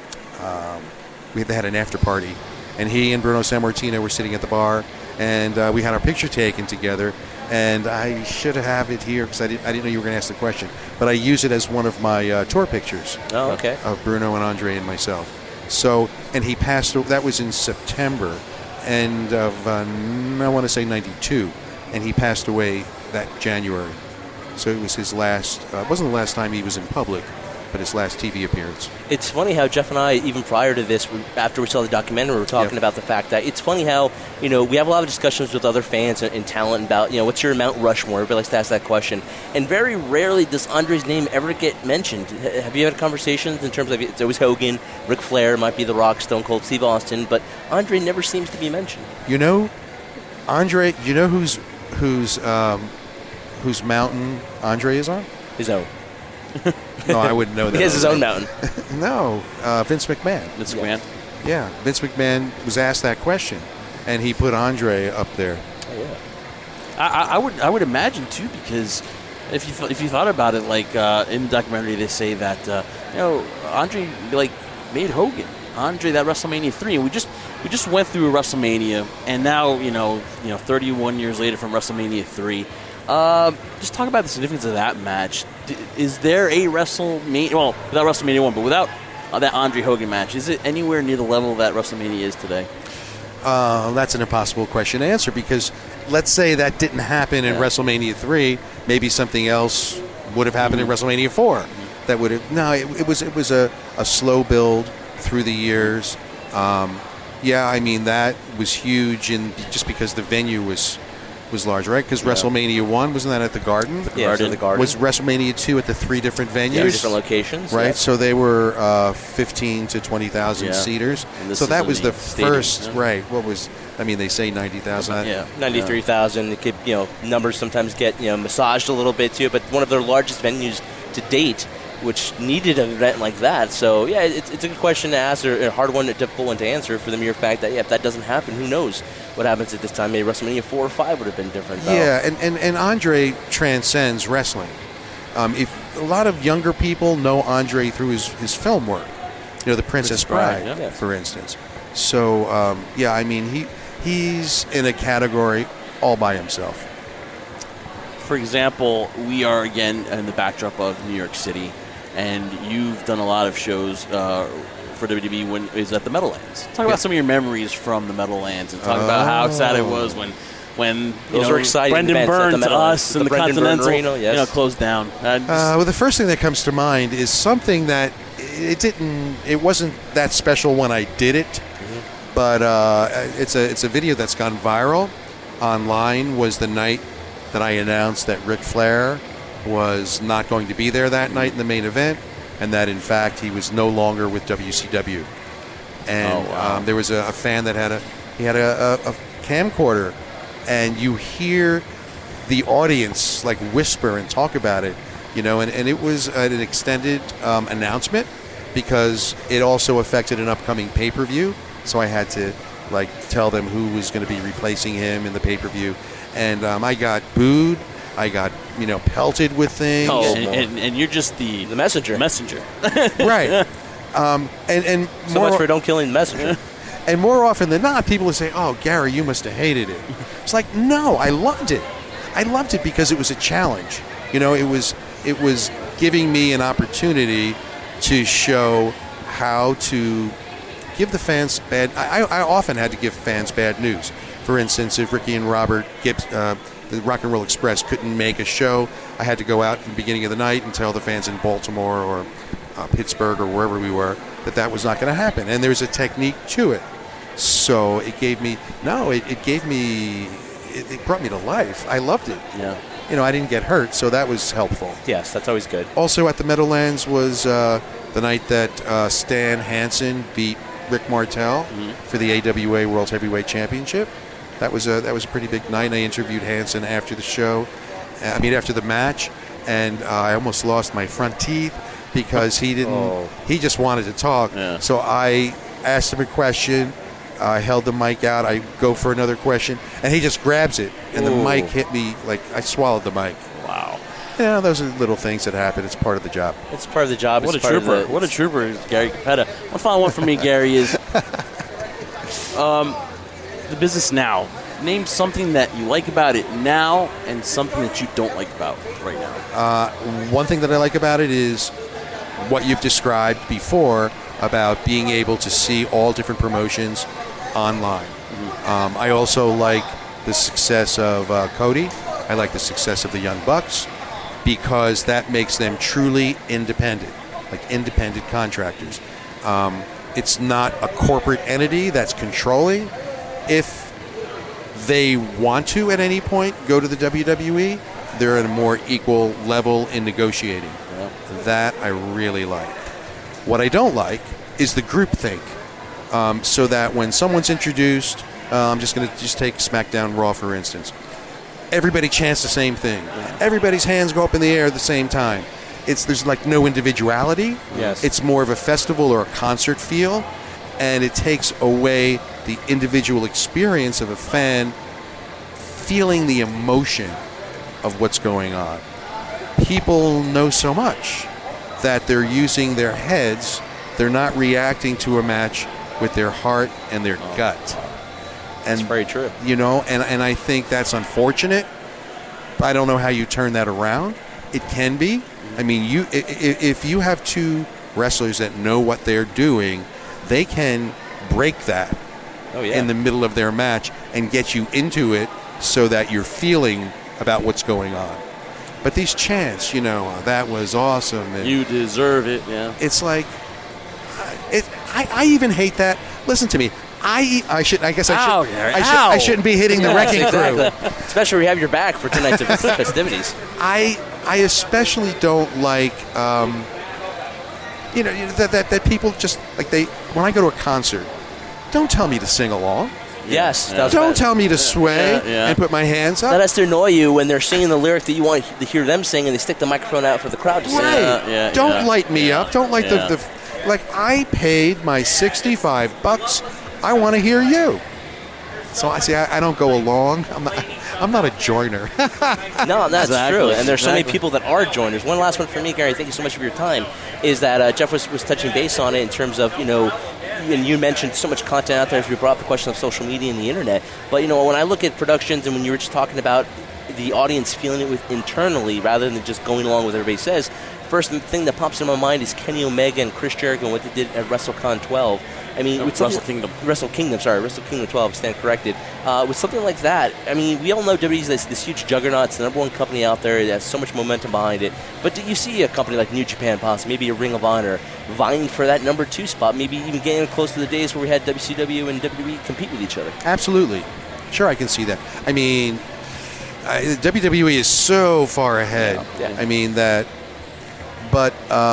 an after party, and he and Bruno Sammartino were sitting at the bar, and we had our picture taken together. And I should have it here because I didn't know you were going to ask the question. But I use it as one of my tour pictures. Oh, okay. Of Bruno and Andre and myself. So, and he passed. That was in September, and of I want to say '92, and he passed away that January. So it was his last. It wasn't the last time he was in public, but his last TV appearance. It's funny how Jeff and I, even prior to this, after we saw the documentary, we were talking about the fact that it's funny how, we have a lot of discussions with other fans and talent about, what's your Mount Rushmore? Everybody likes to ask that question. And very rarely does Andre's name ever get mentioned. Have you had conversations in terms of, it's always Hogan, Ric Flair, might be The Rock, Stone Cold, Steve Austin, but Andre never seems to be mentioned. Andre, whose mountain Andre is on? His own. No, I wouldn't know that. He has his own mountain. No, Vince McMahon. Vince McMahon? Yeah, Vince McMahon was asked that question, and he put Andre up there. Oh, yeah. I would imagine, too, because if you thought about it, like in the documentary, they say that, Andre, made Hogan. Andre, that WrestleMania 3, and we just went through a WrestleMania, and now, 31 years later from WrestleMania 3, just talk about the significance of that match. Is there a WrestleMania, well, without WrestleMania 1, but without that Andre Hogan match, is it anywhere near the level that WrestleMania is today? That's an impossible question to answer, because let's say that didn't happen in WrestleMania 3, maybe something else would have happened in WrestleMania 4. That would have, no, it was a slow build through the years. That was huge, just because the venue was large, right? Because WrestleMania 1, wasn't that at the Garden? The Garden. Was WrestleMania 2 at the 3 different venues? Yeah, different locations. Right, yeah. so they were 15 to 20,000 seaters. So that was the first, right, they say 90,000. Yeah, 93,000. It could, numbers sometimes get, massaged a little bit too, but one of their largest venues to date, which needed an event like that. So, yeah, it's a good question to ask, or a hard one, a difficult one to answer, for the mere fact that, if that doesn't happen, who knows what happens at this time. Maybe WrestleMania 4 or 5 would have been different, though. Yeah, and Andre transcends wrestling. If a lot of younger people know Andre through his film work, The Princess Bride, for instance. So, he's in a category all by himself. For example, we are, again, in the backdrop of New York City, and you've done a lot of shows for WWE when it was at the Meadowlands. Talk about some of your memories from the Meadowlands, and talk about how excited it was when those were exciting Brendan Byrne to us and the Continental Arena, closed down. Well, the first thing that comes to mind is something that it wasn't that special when I did it, but it's a video that's gone viral online. Was the night that I announced that Ric Flair was not going to be there that night in the main event, and that in fact he was no longer with WCW. And there was a fan that had a camcorder, and you hear the audience like whisper and talk about it, and it was an extended announcement, because it also affected an upcoming pay-per-view. So I had to tell them who was going to be replacing him in the pay-per-view. And I got booed. I got, pelted with things. Oh, and you're just the messenger. Right. And so much for don't killing the messenger. And more often than not, people would say, "Oh, Gary, you must have hated it." It's like, no, I loved it. I loved it because it was a challenge. It was giving me an opportunity to show how to give the fans bad. I often had to give fans bad news. For instance, if Ricky and Robert Gibbs, the Rock and Roll Express, couldn't make a show, I had to go out at the beginning of the night and tell the fans in Baltimore or Pittsburgh or wherever we were that was not going to happen. And there's a technique to it. So it gave me, it brought me to life. I loved it. Yeah. I didn't get hurt, so that was helpful. Yes, that's always good. Also at the Meadowlands was the night that Stan Hansen beat Rick Martel for the AWA World Heavyweight Championship. That was a pretty big night. I interviewed Hansen after the show, after the match, and I almost lost my front teeth because he didn't. Oh. He just wanted to talk. Yeah. So I asked him a question. I held the mic out. I go for another question, and he just grabs it, and the mic hit me like I swallowed the mic. Wow. Yeah, those are little things that happen. It's part of the job. It's part of the job. What a trooper! What a trooper is Gary Cappetta. One final one for me, Gary, is the business now. Name something that you like about it now and something that you don't like about it right now. One thing that I like about it is what you've described before about being able to see all different promotions online. Mm-hmm. I also like the success of Cody. I like the success of the Young Bucks because that makes them truly independent. like independent contractors. It's not a corporate entity that's controlling. If they want to at any point go to the WWE, they're at a more equal level in negotiating. Yeah. That I really like. What I don't like is the groupthink. So that when someone's introduced, I'm just going to take SmackDown Raw for instance. Everybody chants the same thing. Everybody's hands go up in the air at the same time. There's like no individuality. Yes. It's more of a festival or a concert feel, and it takes away the individual experience of a fan feeling the emotion of what's going on. People know so much that they're using their heads. They're not reacting to a match with their heart and their gut. And, That's very true. You know, and I think that's unfortunate. I don't know how you turn that around. It can be. I mean, if you have two wrestlers that know what they're doing, they can break that in the middle of their match and get you into it so that you're feeling about what's going on. But these chants, you know, that was awesome. And you deserve it, yeah. It's like, I even hate that. Listen to me. I shouldn't be hitting the wrecking crew. Especially when you have your back for tonight's festivities. I especially don't like, that people just, like when I go to a concert, don't tell me to sing along. Yes. Don't tell me to sway and put my hands up. That has to annoy you when they're singing the lyric that you want to hear them sing and they stick the microphone out for the crowd to sing. Right. Don't light me up. Don't light the like, I paid my $65. I want to hear you. So I don't go along. I'm not a joiner. No, that's true. And there's so many people that are joiners. One last one for me, Gary. Thank you so much for your time. Is that Jeff was touching base on it in terms of, and you mentioned so much content out there as we brought up the question of social media and the internet. But, when I look at productions and when you were just talking about the audience feeling it internally rather than just going along with what everybody says, first thing that pops in my mind is Kenny Omega and Chris Jericho and what they did at WrestleCon 12. I mean, Wrestle Kingdom 12, stand corrected. With something like that, I mean, we all know WWE's this huge juggernaut. It's the number one company out there. It has so much momentum behind it. But do you see a company like New Japan, possibly, maybe a Ring of Honor, vying for that number 2 spot, maybe even getting close to the days where we had WCW and WWE compete with each other? Absolutely. Sure, I can see that. I mean, WWE is so far ahead. Yeah. I mean, that... But,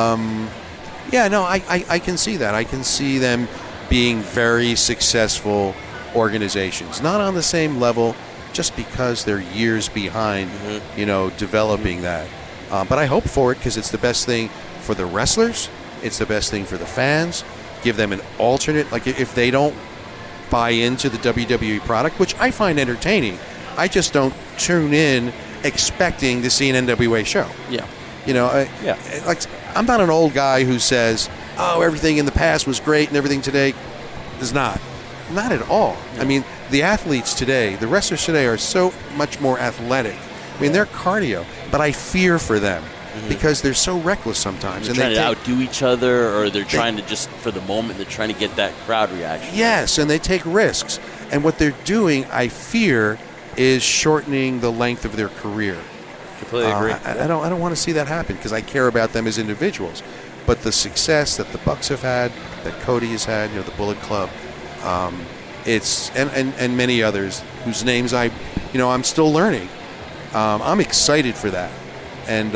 I can see that. I can see them being very successful organizations. Not on the same level, just because they're years behind, developing that. But I hope for it because it's the best thing for the wrestlers. It's the best thing for the fans. Give them an alternate. Like, if they don't buy into the WWE product, which I find entertaining, I just don't tune in expecting to see an NWA show. Yeah. Like, I'm not an old guy who says, "Oh, everything in the past was great and everything today is not." Not at all. I mean, the athletes today, the wrestlers today, are so much more athletic. I mean, they're cardio, but I fear for them because they're so reckless sometimes. They're trying to outdo each other, or they're trying to just, for the moment, they're trying to get that crowd reaction. Yes, and they take risks. And what they're doing, I fear, is shortening the length of their career. Completely agree. I don't want to see that happen because I care about them as individuals. But the success that the Bucks have had, that Cody has had, the Bullet Club, it's and many others whose names I'm still learning. I'm excited for that, and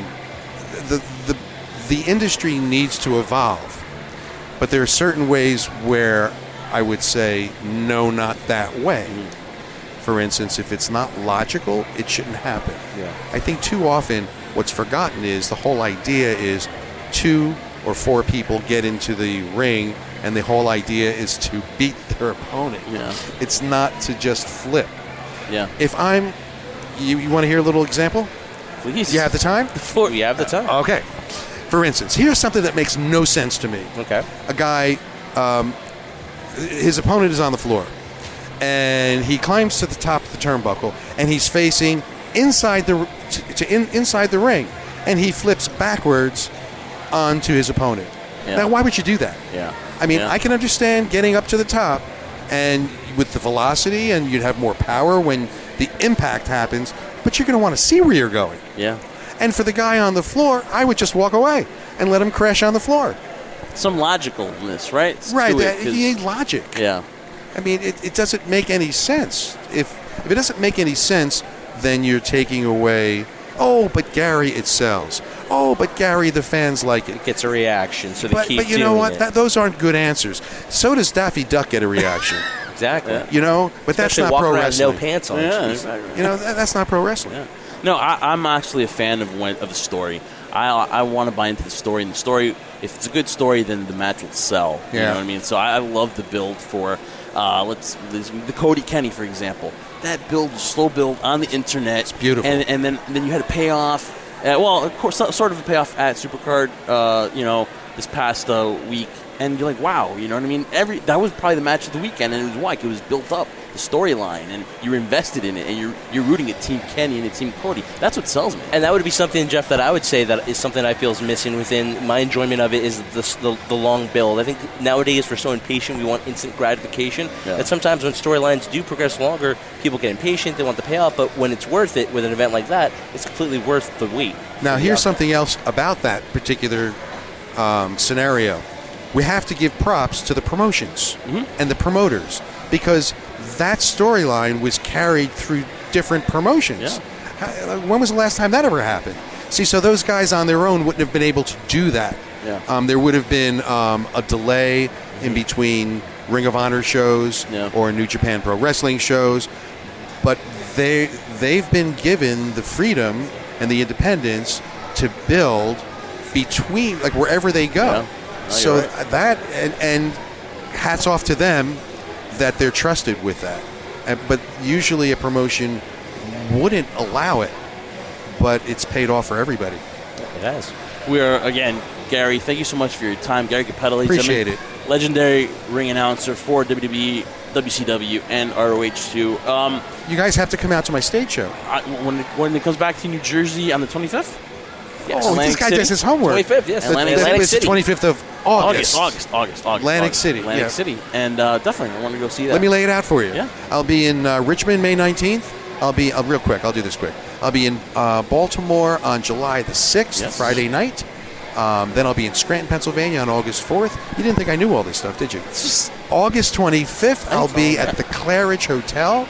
the industry needs to evolve. But there are certain ways where I would say no, not that way. For instance, if it's not logical, it shouldn't happen. Yeah. I think too often what's forgotten is the whole idea is 2 or 4 people get into the ring and the whole idea is to beat their opponent. Yeah. It's not to just flip. Yeah. If I'm... You want to hear a little example? Please. You have the time? We have the time. Okay. For instance, here's something that makes no sense to me. Okay. A guy, his opponent is on the floor. And he climbs to the top of the turnbuckle, and he's facing inside the inside the ring, and he flips backwards onto his opponent. Yeah. Now, why would you do that? Yeah. I mean, I can understand getting up to the top, and with the velocity, and you'd have more power when the impact happens, but you're going to want to see where you're going. Yeah. And for the guy on the floor, I would just walk away and let him crash on the floor. Some logicalness, right? Right. To You need logic. Yeah. I mean, it doesn't make any sense. If it doesn't make any sense, then you're taking away, oh, but Gary, it sells. Oh, but Gary, the fans like it. It gets a reaction, so they keep But you know doing what? it. Those aren't good answers. So does Daffy Duck get a reaction. Exactly. You know? But that's Especially not walking pro around wrestling. no pants on. Yeah, Jeez. exactly. You know, that's not pro wrestling. Yeah. No, I'm actually a fan of the story. I want to buy into the story. And the story, if it's a good story, then the match will sell. You Yeah. know what I mean? So I love the build for, the Cody Kenny, for example. That build, slow build on the internet. It's beautiful. And then you had a payoff. Well, of course, sort of a payoff at Supercard, this past week. And you're like, wow, you know what I mean? That was probably the match of the weekend, and it was like it was built up, the storyline, and you're invested in it, and you're rooting at Team Kenny and at Team Cody. That's what sells me. And that would be something, Jeff, that I would say that is something I feel is missing within my enjoyment of it is the long build. I think nowadays we're so impatient, we want instant gratification. Yeah. That sometimes when storylines do progress longer, people get impatient, they want the payoff, but when it's worth it with an event like that, it's completely worth the wait. Now, here's something else about that particular scenario. We have to give props to the promotions and the promoters because that storyline was carried through different promotions. Yeah. When was the last time that ever happened? See, so those guys on their own wouldn't have been able to do that. Yeah. There would have been a delay in between Ring of Honor shows or New Japan Pro Wrestling shows, but they've been given the freedom and the independence to build between, like, wherever they go. Yeah. No, So right. that and hats off to them that they're trusted with that. But usually a promotion wouldn't allow it, but it's paid off for everybody. It has. We are, again, Gary, thank you so much for your time. Gary Capetta, ladies and Appreciate gentlemen, legendary ring announcer for WWE, WCW, and ROH2. You guys have to come out to my stage show. When it comes back to New Jersey on the 25th? Yes. Oh, Atlantic this guy City? does his homework. 25th, yes. Atlantic It's City. 25th of August. August. Atlantic City, Atlantic yeah. City. And definitely, I want to go see that. Let me lay it out for you. Yeah. I'll be in Richmond May 19th. I'll be real quick. I'll do this quick. I'll be in Baltimore on July the 6th, Yes. Friday night. Then I'll be in Scranton, Pennsylvania on August 4th. You didn't think I knew all this stuff, did you? August 25th, I'll be at the Claridge Hotel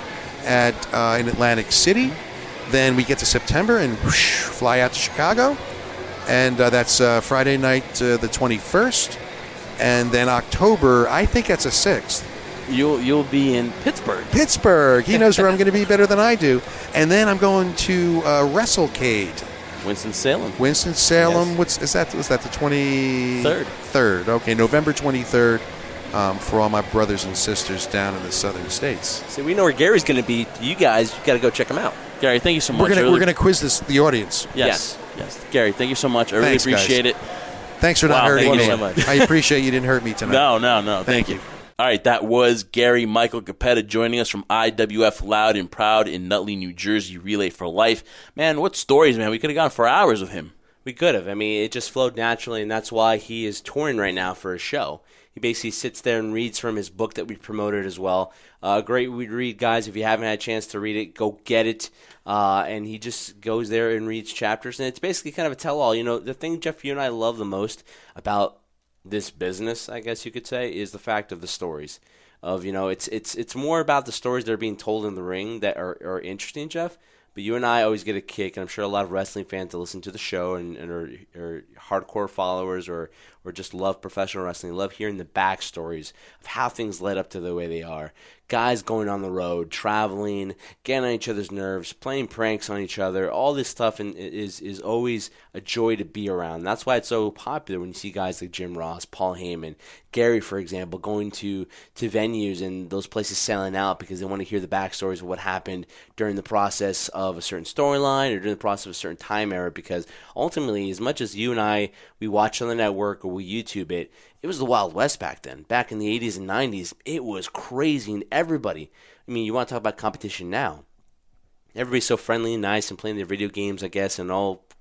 in Atlantic City. Then we get to September and fly out to Chicago. And that's Friday night, the 21st. And then October, I think that's a 6th. You'll be in Pittsburgh. Pittsburgh. He knows where I'm going to be better than I do. And then I'm going to WrestleCade. Winston-Salem. Winston-Salem. Yes. Was that the 23rd? Third. Okay, November 23rd for all my brothers and sisters down in the southern states. See, we know where Gary's going to be. You guys got to go check him out. Gary, thank you so much. We're gonna quiz the audience. Yes. Gary, thank you so much. I really Thanks, guys. appreciate it. Thanks for not Wow, hurting thank me. you so much. I appreciate you didn't hurt me tonight. No. Thank you. All right, that was Gary Michael Capetta joining us from IWF Loud and Proud in Nutley, New Jersey, Relay for Life. Man, what stories, man. We could have gone for hours with him. We could have. I mean, it just flowed naturally, and that's why he is touring right now for a show. He basically sits there and reads from his book that we promoted as well. Great read, guys. If you haven't had a chance to read it, go get it. And he just goes there and reads chapters, and it's basically kind of a tell-all. You know, the thing, Jeff, you and I love the most about this business, I guess you could say, is the fact of the stories. Of, you know, it's more about the stories that are being told in the ring that are interesting, Jeff. But you and I always get a kick, and I'm sure a lot of wrestling fans that listen to the show and are hardcore followers or just love professional wrestling, love hearing the backstories of how things led up to the way they are. Guys going on the road, traveling, getting on each other's nerves, playing pranks on each other, all this stuff is always a joy to be around. And that's why it's so popular when you see guys like Jim Ross, Paul Heyman, Gary, for example, going to venues and those places selling out because they want to hear the backstories of what happened during the process of a certain storyline or during the process of a certain time era, because ultimately, as much as you and I, we watch on the network or we YouTube it, it was the Wild West back then. Back in the 80s and 90s, it was crazy, and everybody, I mean, you want to talk about competition now. Everybody's so friendly and nice and playing their video games, I guess, and all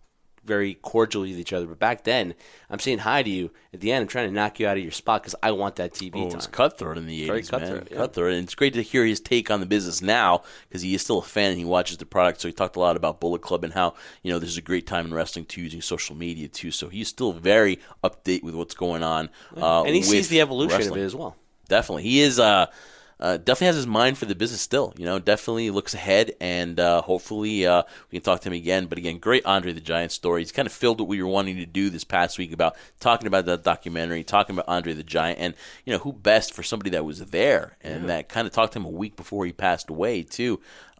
very cordial with each other. But back then, I'm saying hi to you at the end. I'm trying to knock you out of your spot because I want that TV time. It was cutthroat in the 80s, Very cutthroat, man. yeah. Cutthroat. And it's great to hear his take on the business now because he is still a fan and he watches the product. So he talked a lot about Bullet Club and how, this is a great time in wrestling too, using social media too. So he's still very up to date with what's going on. And he sees the evolution wrestling. of it as well. Definitely. He is definitely has his mind for the business still. Definitely looks ahead, and hopefully we can talk to him again. But again, great Andre the Giant story. He's kind of filled what we were wanting to do this past week about talking about that documentary, talking about Andre the Giant, and who best for somebody that was there and that kind of talked to him a week before he passed away too,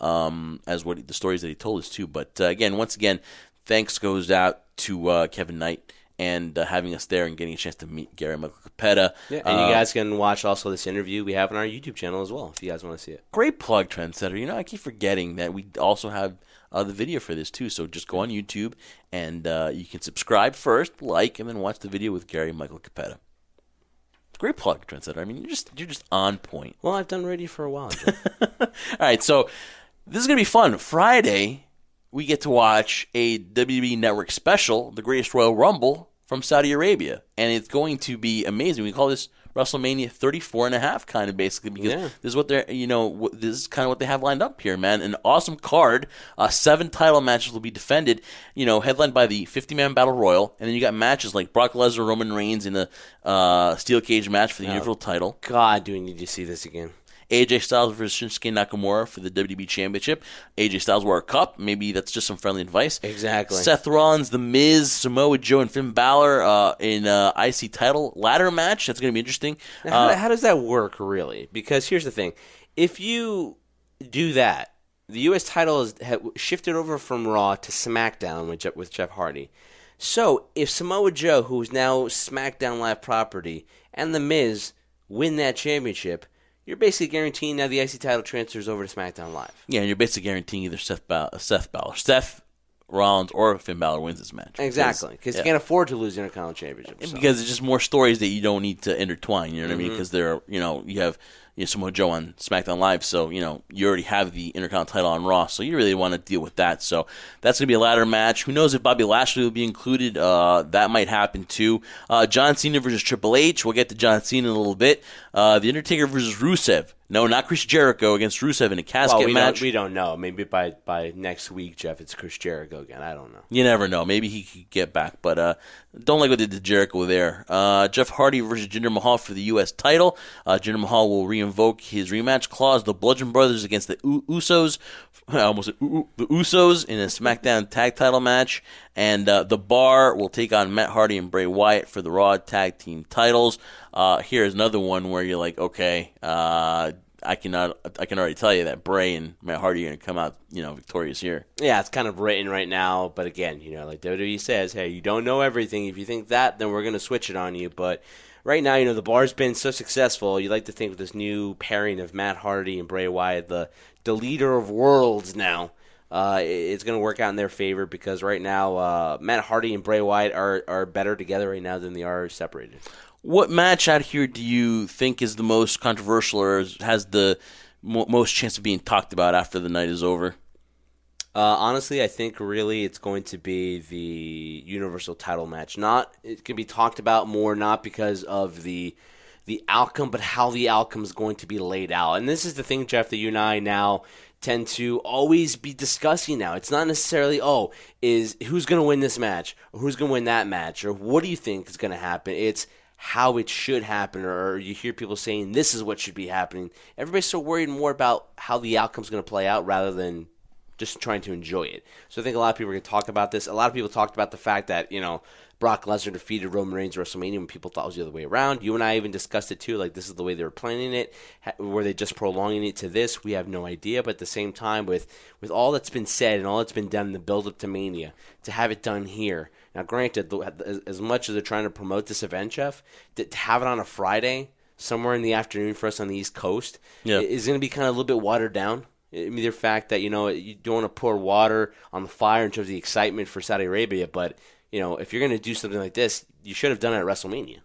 as what the stories that he told us too. But once again, thanks goes out to Kevin Knight. And having us there and getting a chance to meet Gary Michael Capetta. Yeah, and you guys can watch also this interview we have on our YouTube channel as well if you guys want to see it. Great plug, Trendsetter. I keep forgetting that we also have the video for this too. So just go on YouTube and you can subscribe first, like, and then watch the video with Gary Michael Capetta. Great plug, Trendsetter. I mean, you're just on point. Well, I've done radio for a while. Joe. All right, so this is gonna be fun. Friday, we get to watch a WWE Network special, The Greatest Royal Rumble from Saudi Arabia. And it's going to be amazing. We call this WrestleMania 34.5 kind of basically because this is what they're, this is kind of what they have lined up here, man. An awesome card. 7 title matches will be defended, headlined by the 50-man Battle Royal. And then you got matches like Brock Lesnar, Roman Reigns in a steel cage match for the Universal title. God, do we need to see this again. AJ Styles versus Shinsuke Nakamura for the WWE Championship. AJ Styles wore a cup. Maybe that's just some friendly advice. Exactly. Seth Rollins, The Miz, Samoa Joe, and Finn Balor in IC title ladder match. That's going to be interesting. Now, how does that work, really? Because here's the thing. If you do that, the U.S. title is shifted over from Raw to SmackDown with Jeff Hardy. So if Samoa Joe, who's now SmackDown Live property, and The Miz win that championship, you're basically guaranteeing now the IC title transfers over to SmackDown Live. Yeah, and you're basically guaranteeing either Seth Rollins or Finn Balor wins this match. Exactly, because you can't afford to lose the Intercontinental Championship. So. Because it's just more stories that you don't need to intertwine, you know what I mean? Because they're, you have Samoa Joe on SmackDown Live, so, you already have the Intercontinental title on Raw, so you really want to deal with that. So that's going to be a ladder match. Who knows if Bobby Lashley will be included? That might happen too. John Cena versus Triple H. We'll get to John Cena in a little bit. The Undertaker versus Rusev. No, not Chris Jericho against Rusev in a casket match. We don't know. Maybe by next week, Jeff, it's Chris Jericho again. I don't know. You never know. Maybe he could get back, but don't like what they did to Jericho there. Jeff Hardy versus Jinder Mahal for the U.S. title. Jinder Mahal will reinvoke his rematch clause. The Bludgeon Brothers against the Usos. I almost said the Usos in a SmackDown tag title match. And The Bar will take on Matt Hardy and Bray Wyatt for the Raw tag team titles. Here's another one where you're like, okay, I can already tell you that Bray and Matt Hardy are going to come out, victorious here. Yeah, it's kind of written right now, but again, like WWE says, hey, you don't know everything. If you think that, then we're going to switch it on you. But right now, The Bar's been so successful. You like to think with this new pairing of Matt Hardy and Bray Wyatt, the leader of worlds now, it's going to work out in their favor because right now, Matt Hardy and Bray Wyatt are better together right now than they are separated. What match out here do you think is the most controversial or has the most chance of being talked about after the night is over? Honestly, I think really it's going to be the Universal title match. It can be talked about more not because of the outcome, but how the outcome is going to be laid out. And this is the thing, Jeff, that you and I now tend to always be discussing now. It's not necessarily, is who's going to win this match or who's going to win that match or what do you think is going to happen? It's how it should happen, or you hear people saying this is what should be happening. Everybody's so worried more about how the outcome's going to play out rather than just trying to enjoy it. So I think a lot of people are going to talk about this. A lot of people talked about the fact that, Brock Lesnar defeated Roman Reigns at WrestleMania when people thought it was the other way around. You and I even discussed it too, like this is the way they were planning it. Were they just prolonging it to this? We have no idea. But at the same time, with all that's been said and all that's been done in the build-up to Mania, to have it done here. Now, granted, as much as they're trying to promote this event, Jeff, to have it on a Friday, somewhere in the afternoon for us on the East Coast, is going to be kind of a little bit watered down. I mean, the fact that, you don't want to pour water on the fire in terms of the excitement for Saudi Arabia, but if you're going to do something like this, you should have done it at WrestleMania.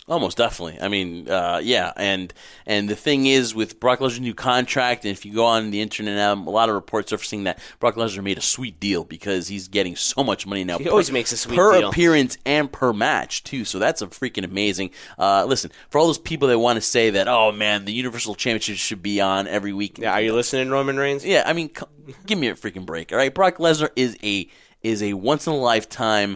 Almost definitely. I mean, yeah, and the thing is with Brock Lesnar's new contract, and if you go on the internet now, a lot of reports surfacing that Brock Lesnar made a sweet deal because he's getting so much money now. He always makes a sweet per deal. appearance and per match too. So that's a freaking amazing. Listen, for all those people that want to say that, oh man, the Universal Championship should be on every week. Yeah, are you listening, Roman Reigns? Yeah, I mean, give me a freaking break. All right, Brock Lesnar is a once in a lifetime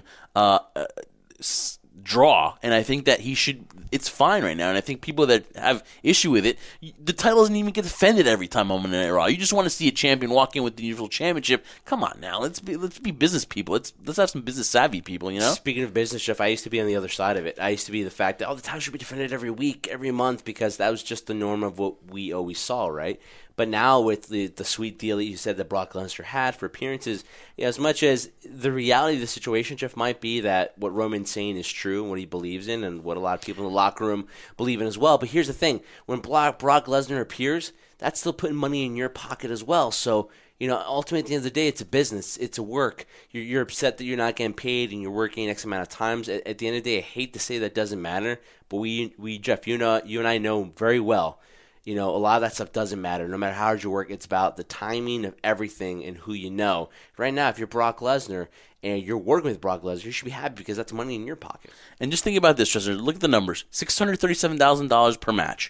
draw, and I think that it's fine right now, and I think people that have issue with it, the title doesn't even get defended every time on Monday Night Raw. You just want to see a champion walk in with the Universal Championship. Come on now, let's be business people. Let's have some business savvy people, you know? Speaking of business, Jeff, I used to be on the other side of it. I used to be the fact that, the title should be defended every week, every month, because that was just the norm of what we always saw, right? But now with the sweet deal that you said that Brock Lesnar had for appearances, as much as the reality of the situation, Jeff, might be that what Roman's saying is true and what he believes in and what a lot of people in the locker room believe in as well. But here's the thing. When Brock Lesnar appears, that's still putting money in your pocket as well. So, ultimately at the end of the day, it's a business. It's a work. You're upset that you're not getting paid and you're working X amount of times. At the end of the day, I hate to say that doesn't matter, but we Jeff, you and I know very well, a lot of that stuff doesn't matter. No matter how hard you work, it's about the timing of everything and who you know. Right now, if you're Brock Lesnar and you're working with Brock Lesnar, you should be happy because that's money in your pocket. And just think about this, Tristan. Look at the numbers: $637,000 per match,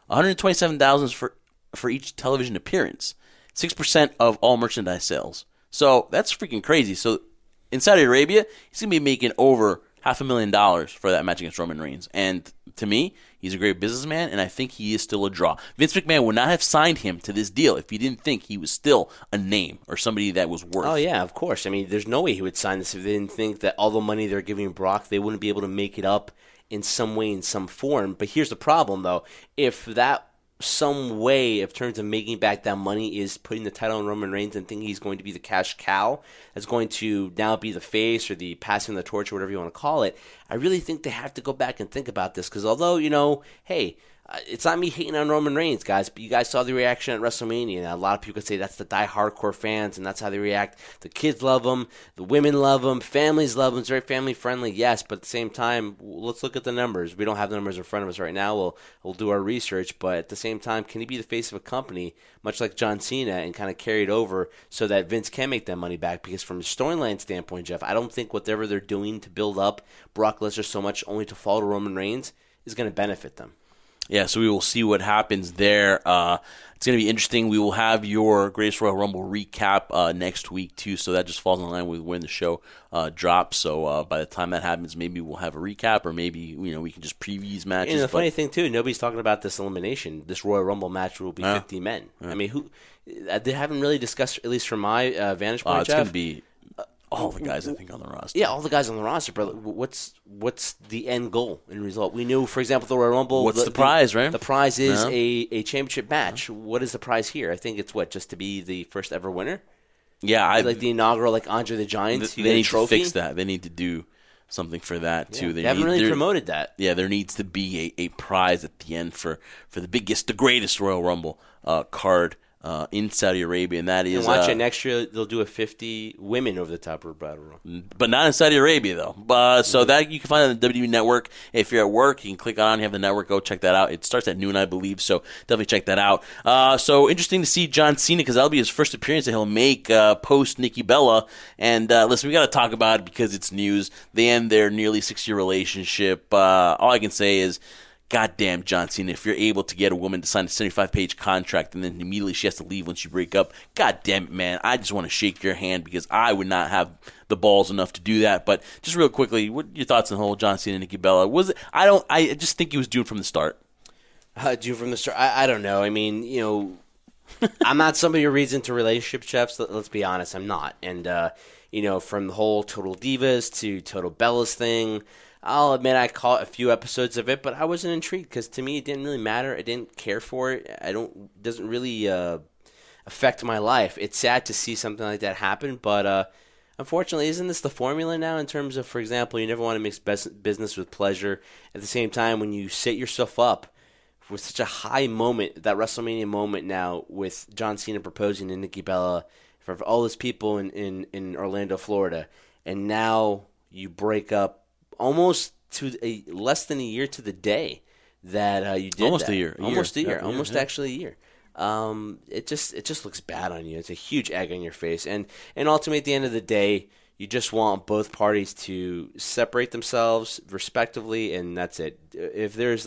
$127,000 for each television appearance, 6% of all merchandise sales. So that's freaking crazy. So in Saudi Arabia, he's gonna be making over $500,000 for that match against Roman Reigns. And to me, he's a great businessman, and I think he is still a draw. Vince McMahon would not have signed him to this deal if he didn't think he was still a name or somebody that was worth. Oh, yeah, of course. I mean, there's no way he would sign this if they didn't think that all the money they're giving Brock, they wouldn't be able to make it up in some way, in some form. But here's the problem, though. If that some way of terms of making back that money is putting the title on Roman Reigns and thinking he's going to be the cash cow that's going to now be the face or the passing the torch or whatever you want to call it, I really think they have to go back and think about this because although, hey, it's not me hating on Roman Reigns, guys, but you guys saw the reaction at WrestleMania. And a lot of people could say that's the die-hardcore fans, and that's how they react. The kids love him. The women love him. Families love him. It's very family-friendly, yes, but at the same time, let's look at the numbers. We don't have the numbers in front of us right now. We'll do our research, but at the same time, can he be the face of a company, much like John Cena, and kind of carry it over so that Vince can make that money back? Because from a storyline standpoint, Jeff, I don't think whatever they're doing to build up Brock Lesnar so much only to fall to Roman Reigns is going to benefit them. Yeah, so we will see what happens there. It's going to be interesting. We will have your Greatest Royal Rumble recap next week, too, so that just falls in line with when the show drops. So by the time that happens, maybe we'll have a recap, or maybe we can just preview these matches. And the funny thing, too, nobody's talking about this elimination. This Royal Rumble match will be 50 men. Yeah. I mean, they haven't really discussed, at least from my vantage point, it's going to be all the guys, I think, on the roster. Yeah, all the guys on the roster, but what's the end goal and result? We knew, for example, the Royal Rumble. What's the prize, right? The prize is a championship match. What is the prize here? I think it's just to be the first ever winner? Yeah. Like the inaugural, like Andre the Giant. They need to fix that. They need to do something for that, too. They haven't really promoted that. Yeah, there needs to be a prize at the end for the biggest, the greatest Royal Rumble card in Saudi Arabia, and that is... And watch it next year, they'll do a 50 women over the top of Battle Royal. But not in Saudi Arabia, though. So that you can find on the WWE Network. If you're at work, you can click on, you have the network, go check that out. It starts at noon, I believe, so definitely check that out. So interesting to see John Cena, because that'll be his first appearance that he'll make post Nikki Bella. And listen, we got to talk about it because it's news. They end their nearly 6-year relationship. All I can say is, goddamn, John Cena, if you're able to get a woman to sign a 75-page contract and then immediately she has to leave once you break up, goddamn it, man, I just want to shake your hand because I would not have the balls enough to do that. But just real quickly, what are your thoughts on the whole John Cena and Nikki Bella? I just think he was doomed from the start. Doomed from the start? I don't know. I mean, I'm not somebody who reads into relationship chefs. Let's be honest, I'm not. And, from the whole Total Divas to Total Bellas thing, I'll admit I caught a few episodes of it, but I wasn't intrigued because to me it didn't really matter. I didn't care for it. It doesn't really affect my life. It's sad to see something like that happen, but unfortunately, isn't this the formula now in terms of, for example, you never want to mix business with pleasure. At the same time, when you set yourself up with such a high moment, that WrestleMania moment now with John Cena proposing to Nikki Bella for all those people in Orlando, Florida, and now you break up almost less than a year to the day that you did almost that. a year. Almost a year. Yeah, Almost yeah. actually a year. It just looks bad on you. It's a huge egg on your face. And ultimately, at the end of the day, you just want both parties to separate themselves respectively, and that's it. If there's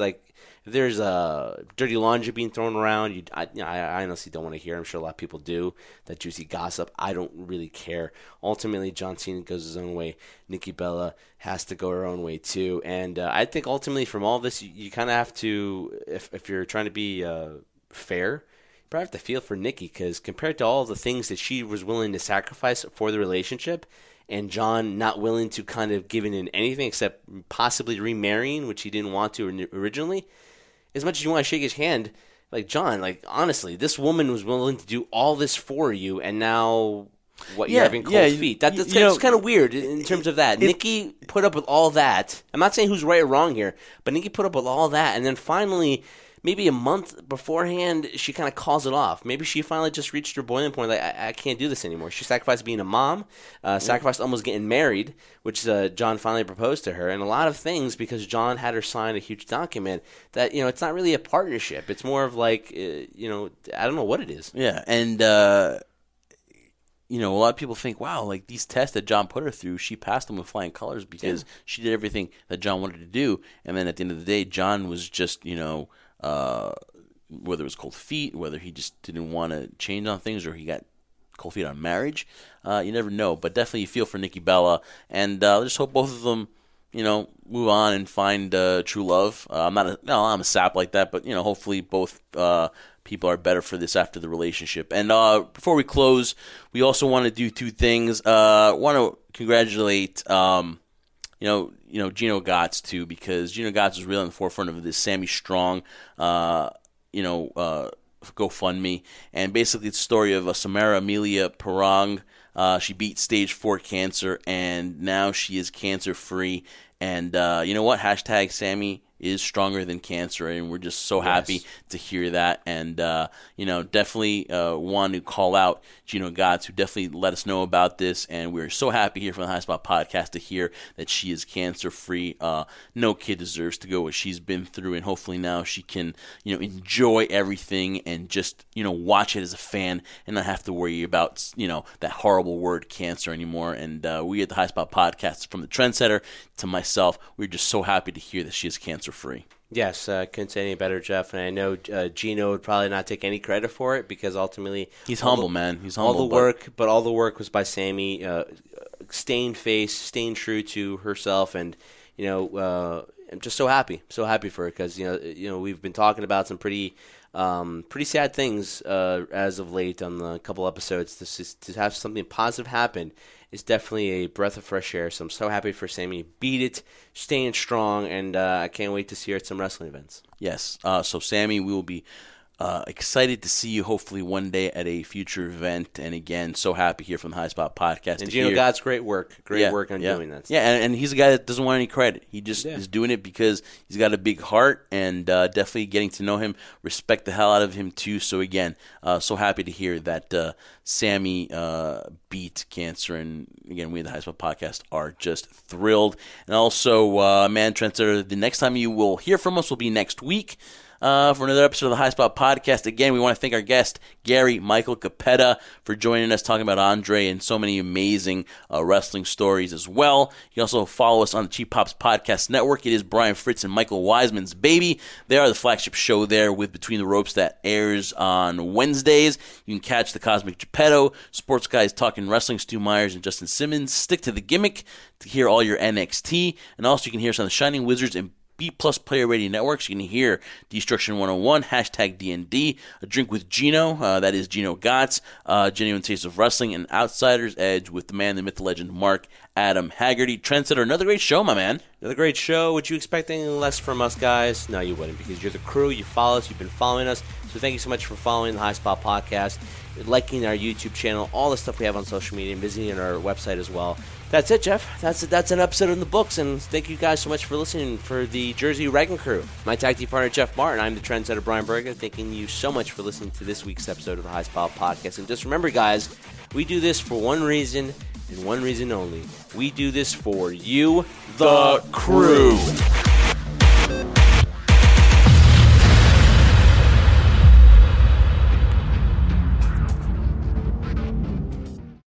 dirty laundry being thrown around, I honestly don't want to hear. I'm sure a lot of people do that juicy gossip. I don't really care. Ultimately, John Cena goes his own way. Nikki Bella has to go her own way too. And I think ultimately, from all this, you kind of have to, if you're trying to be fair, you probably have to feel for Nikki, because compared to all the things that she was willing to sacrifice for the relationship, and John not willing to kind of give in anything except possibly remarrying, which he didn't want to originally. As much as you want to shake his hand, like, John, like, honestly, this woman was willing to do all this for you, and now you're having cold feet. That's kind of weird in terms of that. Nikki put up with all that. I'm not saying who's right or wrong here, but Nikki put up with all that, and then finally, maybe a month beforehand, she kind of calls it off. Maybe she finally just reached her boiling point, like, I can't do this anymore. She sacrificed being a mom, sacrificed almost getting married, which John finally proposed to her, and a lot of things because John had her sign a huge document that, it's not really a partnership. It's more of like, I don't know what it is. Yeah, and, a lot of people think, wow, like, these tests that John put her through, she passed them with flying colors because she did everything that John wanted to do, and then at the end of the day, John was just, whether it was cold feet, whether he just didn't want to change on things, or he got cold feet on marriage. You never know, but definitely you feel for Nikki Bella, and I just hope both of them, move on and find true love. I'm a sap like that, but hopefully both people are better for this after the relationship. And before we close, we also want to do two things. Want to congratulate. Gino Gotts too, because Gino Gotts was really on the forefront of this Sammy Strong, GoFundMe, and basically it's the story of Samara Amelia Parang. She beat stage 4 cancer, and now she is cancer free. And you know what? Hashtag Sammy is stronger than cancer, and we're just so happy to hear that. And definitely want to call out Gino Gotts, who definitely let us know about this, and we're so happy here from the High Spot Podcast to hear that she is cancer free. No kid deserves to go what she's been through, and hopefully now she can enjoy everything and just watch it as a fan and not have to worry about that horrible word cancer anymore. And we at the High Spot Podcast, from the Trendsetter to myself, we're just so happy to hear that she is cancer free. Yes, couldn't say any better, Jeff. And I know Gino would probably not take any credit for it, because ultimately he's humble, man. He's humble. All the work was by Sammy, staying true to herself, and I'm just so happy for her, because we've been talking about some pretty sad things as of late on the couple episodes. To have something positive happen is definitely a breath of fresh air. So I'm so happy for Sammy. Beat it, staying strong, and I can't wait to see her at some wrestling events. Yes. So Sammy, we will be excited to see you hopefully one day at a future event. And again, so happy here from the High Spot Podcast. And Gino Gotts, great work on doing that stuff. Yeah, and he's a guy that doesn't want any credit. He just is doing it because he's got a big heart, and definitely getting to know him, respect the hell out of him too. So again, so happy to hear that Sammy beat cancer. And again, we at the High Spot Podcast are just thrilled. And also, Trendsetter, the next time you will hear from us will be next week. For another episode of the High Spot Podcast. Again, we want to thank our guest, Gary Michael Capetta, for joining us, talking about Andre and so many amazing wrestling stories as well. You can also follow us on the Cheap Pops Podcast Network. It is Brian Fritz and Michael Wiseman's baby. They are the flagship show there with Between the Ropes that airs on Wednesdays. You can catch the Cosmic Geppetto, Sports Guys Talking Wrestling, Stu Myers and Justin Simmons. Stick to the gimmick to hear all your NXT. And also you can hear us on the Shining Wizards and B Plus Player Radio Networks. You can hear Destruction 101, hashtag DND, A Drink with Gino, that is Gino Gotts, Genuine Taste of Wrestling, and Outsider's Edge with the man, the myth, the legend, Mark Adam Haggerty. Trendsetter, another great show, my man. Another great show. Would you expect anything less from us, guys? No, you wouldn't, because you're the crew. You follow us. You've been following us. So thank you so much for following the High Spot Podcast, liking our YouTube channel, all the stuff we have on social media, and visiting our website as well. That's it, Jeff. That's an episode in the books, and thank you guys so much for listening for the Jersey Wrecking Crew. My tag team partner, Jeff Martin. I'm the Trendsetter, Brian Berger. Thanking you so much for listening to this week's episode of the High Spot Podcast. And just remember, guys, we do this for one reason and one reason only. We do this for you, the crew.